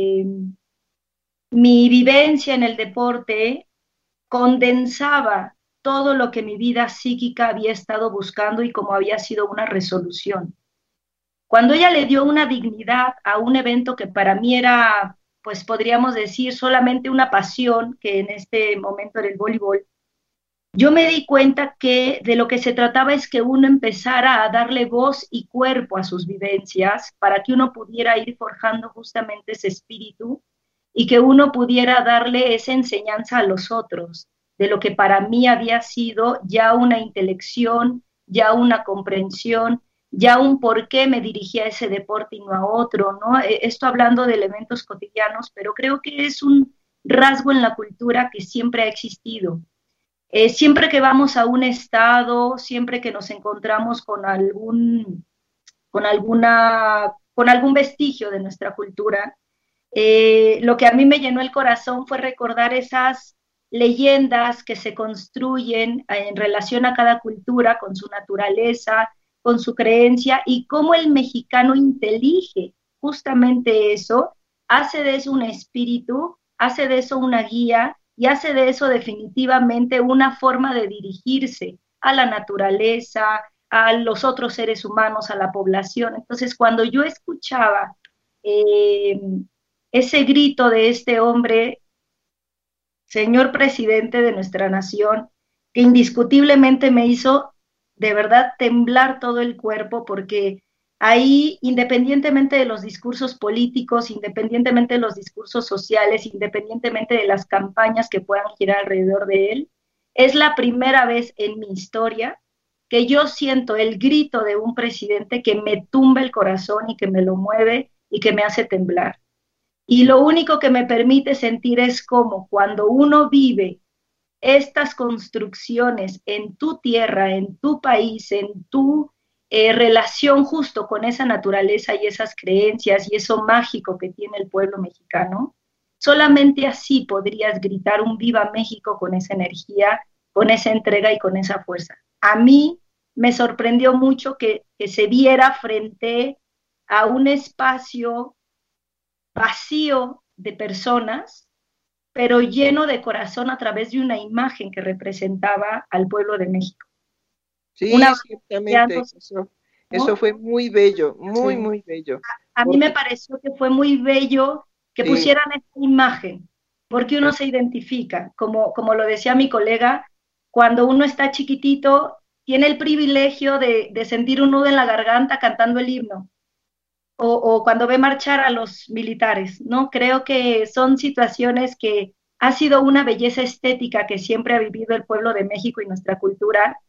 mi vivencia en el deporte condensaba todo lo que mi vida psíquica había estado buscando y como había sido una resolución. Cuando ella le dio una dignidad a un evento que para mí era, pues podríamos decir, solamente una pasión, que en este momento era el voleibol, yo me di cuenta que de lo que se trataba es que uno empezara a darle voz y cuerpo a sus vivencias para que uno pudiera ir forjando justamente ese espíritu y que uno pudiera darle esa enseñanza a los otros, de lo que para mí había sido ya una intelección, ya una comprensión, ya un por qué me dirigía a ese deporte y no a otro, ¿no? Esto hablando de elementos cotidianos, pero creo que es un rasgo en la cultura que siempre ha existido. Siempre que vamos a un estado, siempre que nos encontramos con algún vestigio de nuestra cultura, lo que a mí me llenó el corazón fue recordar esas leyendas que se construyen en relación a cada cultura, con su naturaleza, con su creencia, y cómo el mexicano intelige justamente eso, hace de eso un espíritu, hace de eso una guía, y hace de eso definitivamente una forma de dirigirse a la naturaleza, a los otros seres humanos, a la población. Entonces, cuando yo escuchaba ese grito de este hombre, señor presidente de nuestra nación, que indiscutiblemente me hizo de verdad temblar todo el cuerpo, porque ahí, independientemente de los discursos políticos, independientemente de los discursos sociales, independientemente de las campañas que puedan girar alrededor de él, es la primera vez en mi historia que yo siento el grito de un presidente que me tumba el corazón y que me lo mueve y que me hace temblar. Y lo único que me permite sentir es como cuando uno vive estas construcciones en tu tierra, en tu país, en tu relación justo con esa naturaleza y esas creencias y eso mágico que tiene el pueblo mexicano, solamente así podrías gritar un viva México con esa energía, con esa entrega y con esa fuerza. A mí me sorprendió mucho que se viera frente a un espacio vacío de personas, pero lleno de corazón a través de una imagen que representaba al pueblo de México. Sí, ciertamente, eso fue muy bello, muy bello. A mí me pareció que fue muy bello que pusieran esta imagen, porque uno se identifica, como lo decía mi colega, cuando uno está chiquitito, tiene el privilegio de sentir un nudo en la garganta cantando el himno, o cuando ve marchar a los militares, ¿no? Creo que son situaciones que ha sido una belleza estética que siempre ha vivido el pueblo de México y nuestra cultura,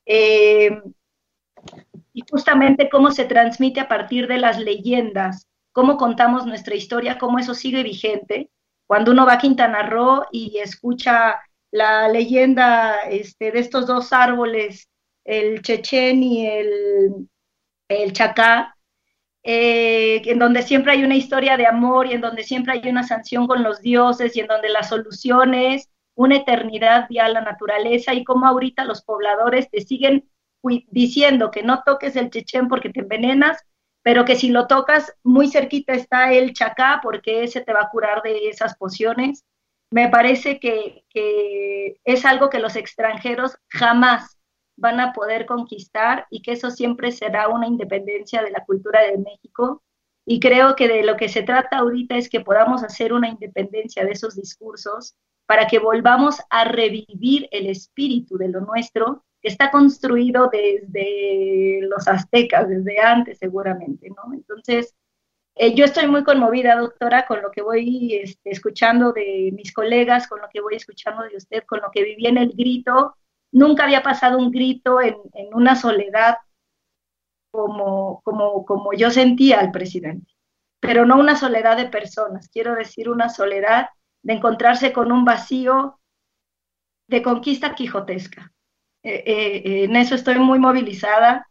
y justamente cómo se transmite a partir de las leyendas, cómo contamos nuestra historia, cómo eso sigue vigente. Cuando uno va a Quintana Roo y escucha la leyenda de estos dos árboles, el Chechén y el Chacá, en donde siempre hay una historia de amor y en donde siempre hay una sanción con los dioses y en donde la solución es una eternidad vía la naturaleza, y como ahorita los pobladores te siguen diciendo que no toques el Chechén porque te envenenas, pero que si lo tocas muy cerquita está el Chacá porque ese te va a curar de esas pociones. Me parece que es algo que los extranjeros jamás van a poder conquistar y que eso siempre será una independencia de la cultura de México. Y creo que de lo que se trata ahorita es que podamos hacer una independencia de esos discursos para que volvamos a revivir el espíritu de lo nuestro, que está construido desde los aztecas, desde antes seguramente, ¿no? Entonces, yo estoy muy conmovida, doctora, con lo que voy escuchando de mis colegas, con lo que voy escuchando de usted, con lo que viví en el grito. Nunca había pasado un grito en una soledad como yo sentía al presidente, pero no una soledad de personas, quiero decir una soledad de encontrarse con un vacío de conquista quijotesca. En eso estoy muy movilizada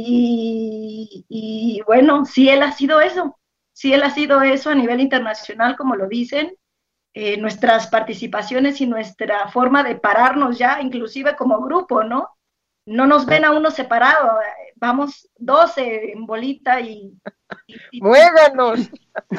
y bueno, sí él ha sido eso a nivel internacional, como lo dicen, nuestras participaciones y nuestra forma de pararnos ya, inclusive como grupo, ¿no? No nos ven a uno separado, vamos 12 en bolita y ¡muéganos!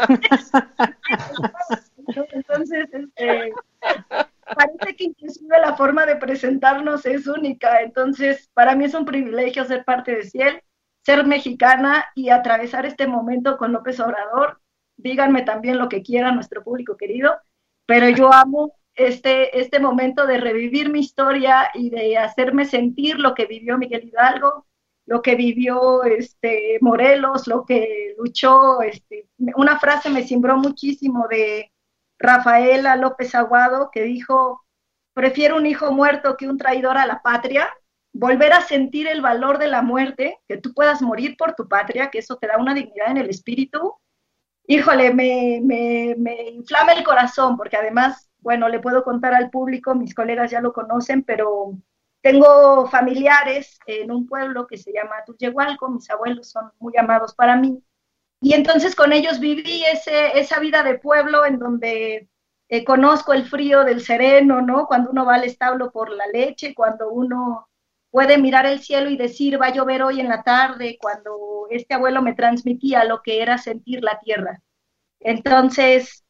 Entonces, parece que inclusive la forma de presentarnos es única. Entonces, para mí es un privilegio ser parte de Ciel, ser mexicana y atravesar este momento con López Obrador. Díganme también lo que quieran, nuestro público querido, pero yo amo este momento de revivir mi historia y de hacerme sentir lo que vivió Miguel Hidalgo, lo que vivió Morelos, lo que luchó. Una frase me cimbró muchísimo de Rafaela López Aguado, que dijo: prefiero un hijo muerto que un traidor a la patria. Volver a sentir el valor de la muerte, que tú puedas morir por tu patria, que eso te da una dignidad en el espíritu. Híjole, me inflama el corazón, porque además, bueno, le puedo contar al público, mis colegas ya lo conocen, pero tengo familiares en un pueblo que se llama Tulyehualco, mis abuelos son muy amados para mí, y entonces con ellos viví esa vida de pueblo en donde conozco el frío del sereno, ¿no? Cuando uno va al establo por la leche, cuando uno puede mirar el cielo y decir, va a llover hoy en la tarde, cuando este abuelo me transmitía lo que era sentir la tierra. Entonces,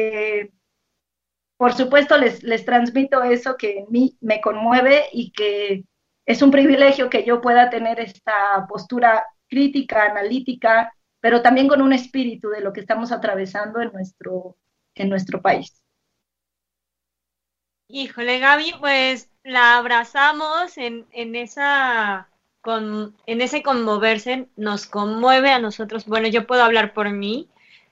por supuesto, les transmito eso que en mí me conmueve y que es un privilegio que yo pueda tener esta postura crítica, analítica, pero también con un espíritu de lo que estamos atravesando en nuestro país. Híjole, Gaby, pues la abrazamos en ese conmoverse, nos conmueve a nosotros. Bueno, yo puedo hablar por mí.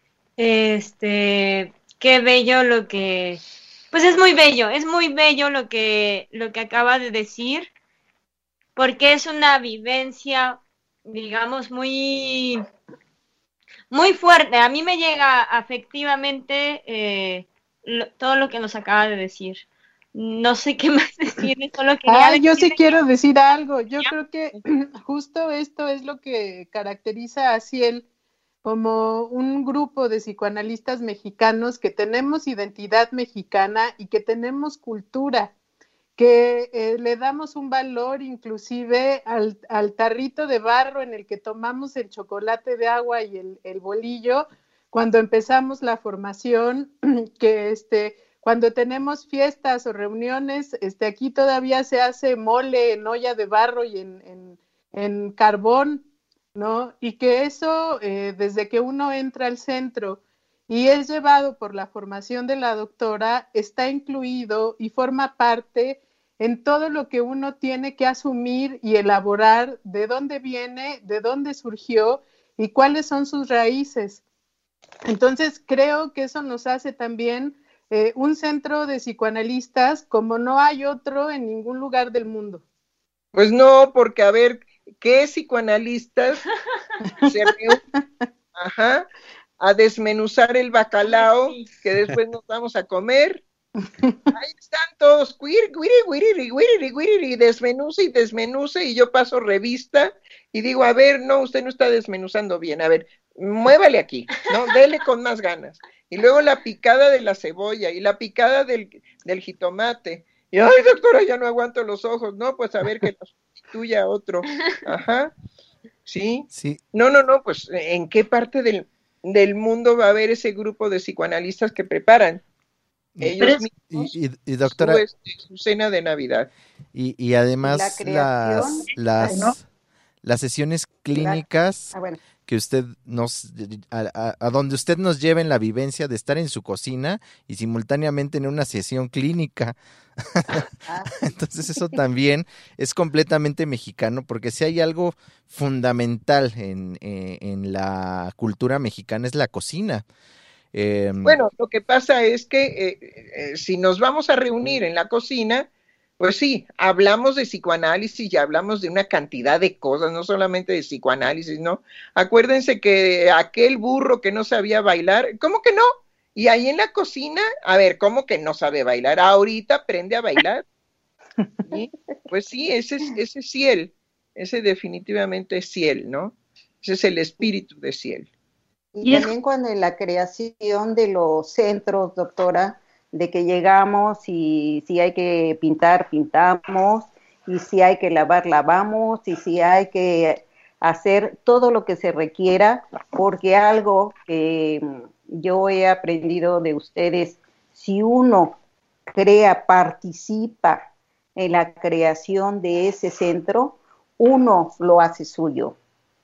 Qué bello lo que, pues es muy bello lo que acaba de decir, porque es una vivencia, digamos, muy, muy fuerte. A mí me llega afectivamente todo lo que nos acaba de decir. No sé qué más decir, solo quería yo sí quiero decir algo. Yo creo que justo esto es lo que caracteriza a Ciel como un grupo de psicoanalistas mexicanos que tenemos identidad mexicana y que tenemos cultura, que le damos un valor inclusive al tarrito de barro en el que tomamos el chocolate de agua y el bolillo cuando empezamos la formación, que cuando tenemos fiestas o reuniones, aquí todavía se hace mole en olla de barro y en carbón, ¿no? Y que eso, desde que uno entra al centro y es llevado por la formación de la doctora, está incluido y forma parte en todo lo que uno tiene que asumir y elaborar de dónde viene, de dónde surgió y cuáles son sus raíces. Entonces, creo que eso nos hace también un centro de psicoanalistas como no hay otro en ningún lugar del mundo. Pues no, porque a ver, ¿qué psicoanalistas se reúnen a desmenuzar el bacalao que después nos vamos a comer? Ahí están todos, desmenuce, y yo paso revista y digo, a ver, no, usted no está desmenuzando bien, a ver, muévale aquí, ¿no? Dele con más ganas. Y luego la picada de la cebolla y la picada del jitomate. Y, ay, doctora, ya no aguanto los ojos. No, pues a ver que lo sustituya otro. ¿Sí? No, pues ¿en qué parte del mundo va a haber ese grupo de psicoanalistas que preparan? Ellos mismos y doctora, su cena de Navidad. Y además las sesiones clínicas que usted a donde usted nos lleve en la vivencia de estar en su cocina y simultáneamente en una sesión clínica. Entonces eso también es completamente mexicano, porque si hay algo fundamental en la cultura mexicana es la cocina. Bueno, lo que pasa es que si nos vamos a reunir en la cocina, Pues sí, hablamos de psicoanálisis y hablamos de una cantidad de cosas, no solamente de psicoanálisis, ¿no? Acuérdense que aquel burro que no sabía bailar, ¿cómo que no? Y ahí en la cocina, a ver, ¿cómo que no sabe bailar? Ahorita aprende a bailar. ¿Sí? Pues sí, ese es Ciel, ese definitivamente es Ciel, ¿no? Ese es el espíritu de Ciel. Y también cuando en la creación de los centros, doctora, de que llegamos y si hay que pintar, pintamos, y si hay que lavar, lavamos, y si hay que hacer todo lo que se requiera, porque algo que yo he aprendido de ustedes, si uno crea, participa en la creación de ese centro, uno lo hace suyo.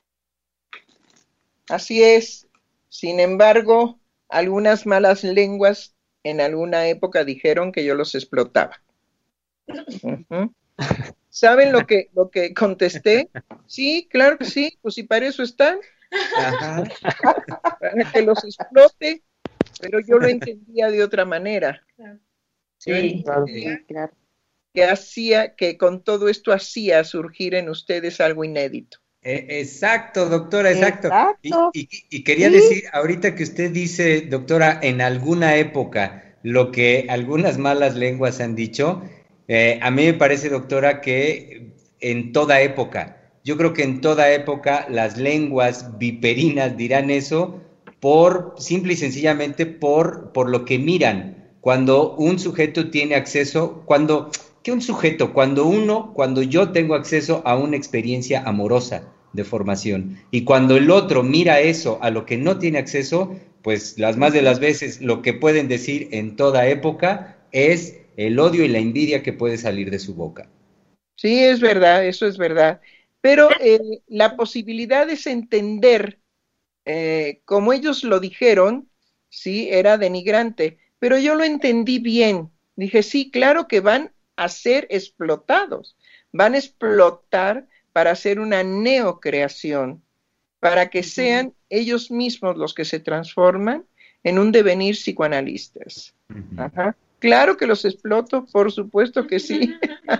Así es. Sin embargo, algunas malas lenguas en alguna época dijeron que yo los explotaba. Uh-huh. ¿Saben lo que contesté? Sí, claro que sí, pues si para eso están. Ajá. Para que los explote, pero yo lo entendía de otra manera. Sí, claro. Que con todo esto hacía surgir en ustedes algo inédito. Exacto, doctora, exacto. Y quería ¿Sí? decir, ahorita que usted dice, doctora, en alguna época, lo que algunas malas lenguas han dicho, a mí me parece, doctora, que en toda época, yo creo que en toda época las lenguas viperinas dirán eso simple y sencillamente por lo que miran. Cuando un sujeto tiene acceso, ¿qué un sujeto? Cuando yo tengo acceso a una experiencia amorosa de formación y cuando el otro mira eso a lo que no tiene acceso, pues las más de las veces lo que pueden decir en toda época es el odio y la envidia que puede salir de su boca. Sí, es verdad, eso es verdad. Pero la posibilidad es entender, como ellos lo dijeron, sí, era denigrante, pero yo lo entendí bien. Dije, sí, claro que van a ser explotados, van a explotar para hacer una neocreación, para que sean ellos mismos los que se transforman en un devenir psicoanalistas. Ajá. Claro que los exploto, por supuesto que sí.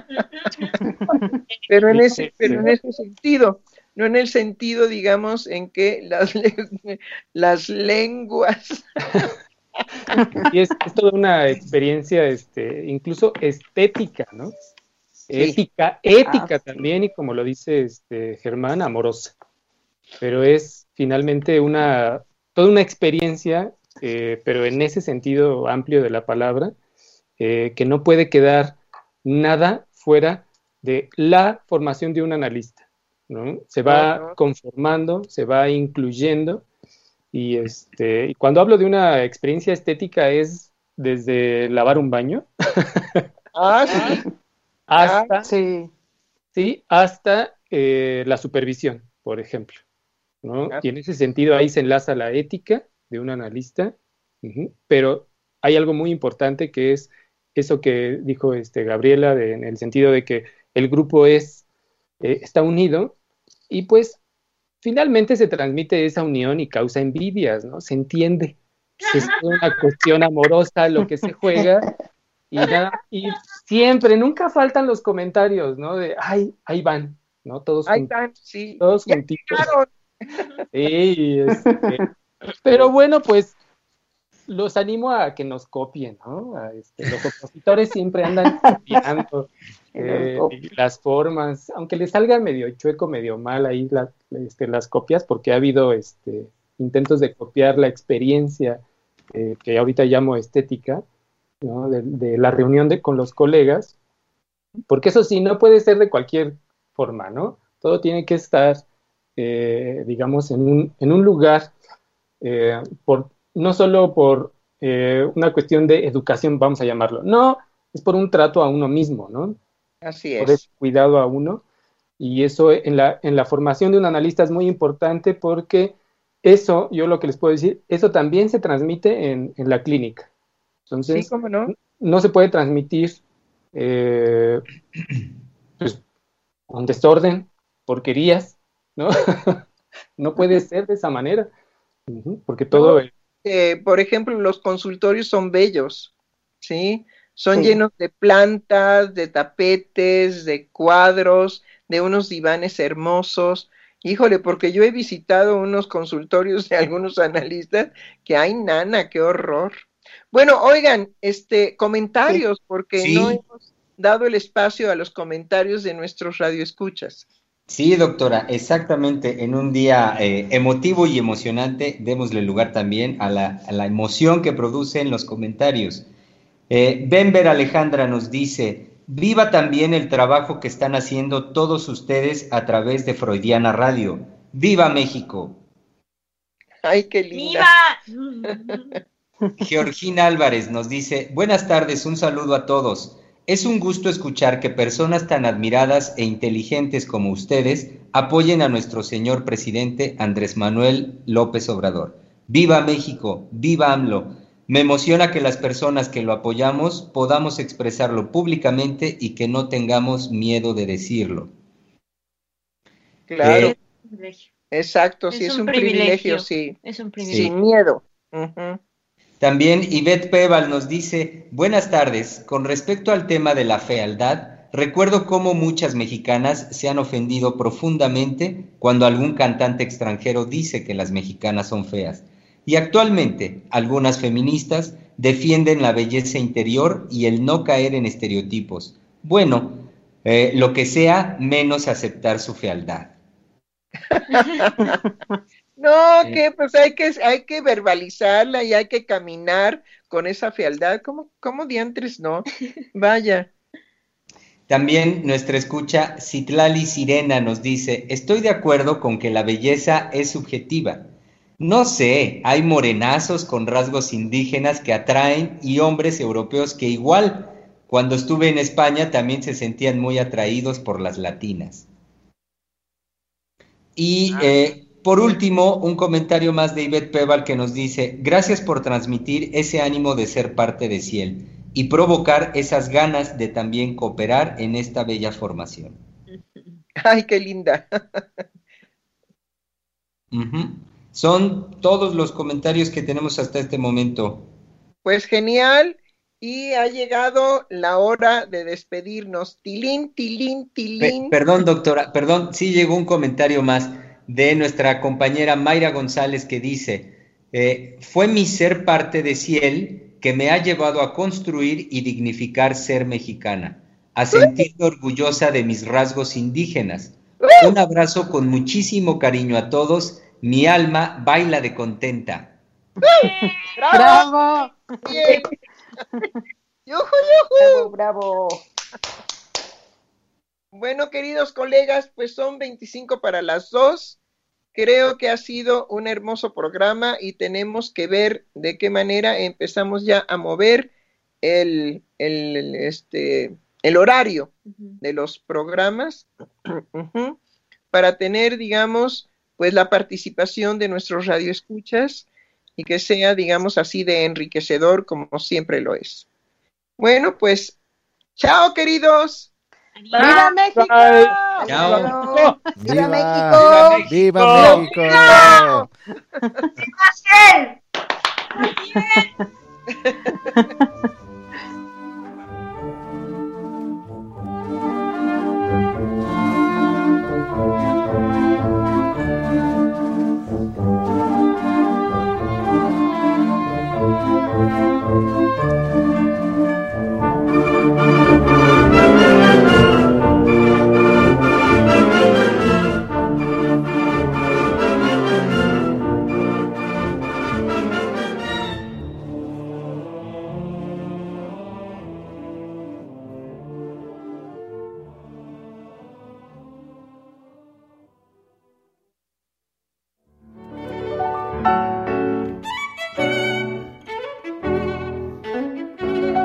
pero en ese sentido, no en el sentido, digamos, en que las lenguas. Y es toda una experiencia, incluso estética, ¿no? Sí. Ética también, y como lo dice Germán, amorosa. Pero es finalmente toda una experiencia, pero en ese sentido amplio de la palabra, que no puede quedar nada fuera de la formación de un analista, ¿no? Se va conformando, se va incluyendo, y cuando hablo de una experiencia estética es desde lavar un baño hasta la supervisión, por ejemplo, ¿no? Y en ese sentido ahí se enlaza la ética de un analista, pero hay algo muy importante que es eso que dijo Gabriela, en el sentido de que el grupo está unido y pues finalmente se transmite esa unión y causa envidias, ¿no? Se entiende. Es una cuestión amorosa lo que se juega y siempre, nunca faltan los comentarios, ¿no? De, ay, ahí van, ¿no? Todos juntitos. Sí, pero bueno, pues los animo a que nos copien, ¿no? Los opositores siempre andan copiando las formas, aunque les salga medio chueco, medio mal ahí las copias, porque ha habido intentos de copiar la experiencia que ahorita llamo estética, ¿no? de la reunión con los colegas, porque eso sí, no puede ser de cualquier forma, ¿no? Todo tiene que estar, digamos, en un lugar, no solo por una cuestión de educación, vamos a llamarlo, no, es por un trato a uno mismo, ¿no? Así es. Por ese cuidado a uno, y eso en la formación de un analista es muy importante porque eso, yo lo que les puedo decir, eso también se transmite en la clínica. Entonces, sí, ¿cómo no? No se puede transmitir pues, un desorden, porquerías, ¿no? No puede ser de esa manera, porque todo... por ejemplo, los consultorios son bellos, ¿sí? Son llenos de plantas, de tapetes, de cuadros, de unos divanes hermosos. Híjole, porque yo he visitado unos consultorios de algunos analistas que hay nana, qué horror. Bueno, oigan, comentarios, porque no hemos dado el espacio a los comentarios de nuestros radioescuchas. Sí, doctora, exactamente. En un día emotivo y emocionante, démosle lugar también a la emoción que producen los comentarios. Benver Alejandra nos dice: viva también el trabajo que están haciendo todos ustedes a través de Freudiana Radio. ¡Viva México! ¡Ay, qué linda! ¡Viva! Georgina Álvarez nos dice: buenas tardes, un saludo a todos. Es un gusto escuchar que personas tan admiradas e inteligentes como ustedes apoyen a nuestro señor presidente Andrés Manuel López Obrador. ¡Viva México! ¡Viva AMLO! Me emociona que las personas que lo apoyamos podamos expresarlo públicamente y que no tengamos miedo de decirlo. Claro. Exacto, sí, es un privilegio, sí. Es un privilegio. Sin miedo. Uh-huh. También Ivette Peval nos dice: buenas tardes, con respecto al tema de la fealdad, recuerdo cómo muchas mexicanas se han ofendido profundamente cuando algún cantante extranjero dice que las mexicanas son feas. Y actualmente, algunas feministas defienden la belleza interior y el no caer en estereotipos. Bueno, lo que sea, menos aceptar su fealdad. No, que pues hay que verbalizarla y hay que caminar con esa fealdad. ¿Cómo diantres no? Vaya. También nuestra escucha Citlali Sirena nos dice: estoy de acuerdo con que la belleza es subjetiva. No sé, hay morenazos con rasgos indígenas que atraen y hombres europeos que igual, cuando estuve en España, también se sentían muy atraídos por las latinas. Y por último, un comentario más de Ivette Peval que nos dice: gracias por transmitir ese ánimo de ser parte de Ciel y provocar esas ganas de también cooperar en esta bella formación. ¡Ay, qué linda! Uh-huh. Son todos los comentarios que tenemos hasta este momento. Pues genial, y ha llegado la hora de despedirnos. Tilín, tilín, tilín. Perdón, doctora, perdón, sí llegó un comentario más de nuestra compañera Mayra González que dice: fue mi ser parte de Ciel que me ha llevado a construir y dignificar ser mexicana, a sentirme orgullosa de mis rasgos indígenas. Un abrazo con muchísimo cariño a todos. Mi alma baila de contenta. ¡Bravo! Bien. ¡Yujú, yujú! ¡Bravo, bravo! Bueno, queridos colegas, pues son 25 para las 2. Creo que ha sido un hermoso programa y tenemos que ver de qué manera empezamos ya a mover el horario de los programas para tener, digamos, pues la participación de nuestros radioescuchas y que sea, digamos, así de enriquecedor como siempre lo es. Bueno, pues, chao, queridos. ¡Viva México! Chao. ¡Viva México! ¡Viva México!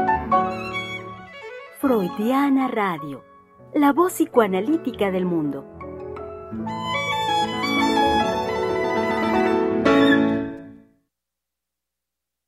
Freudiana Radio, la voz psicoanalítica del mundo.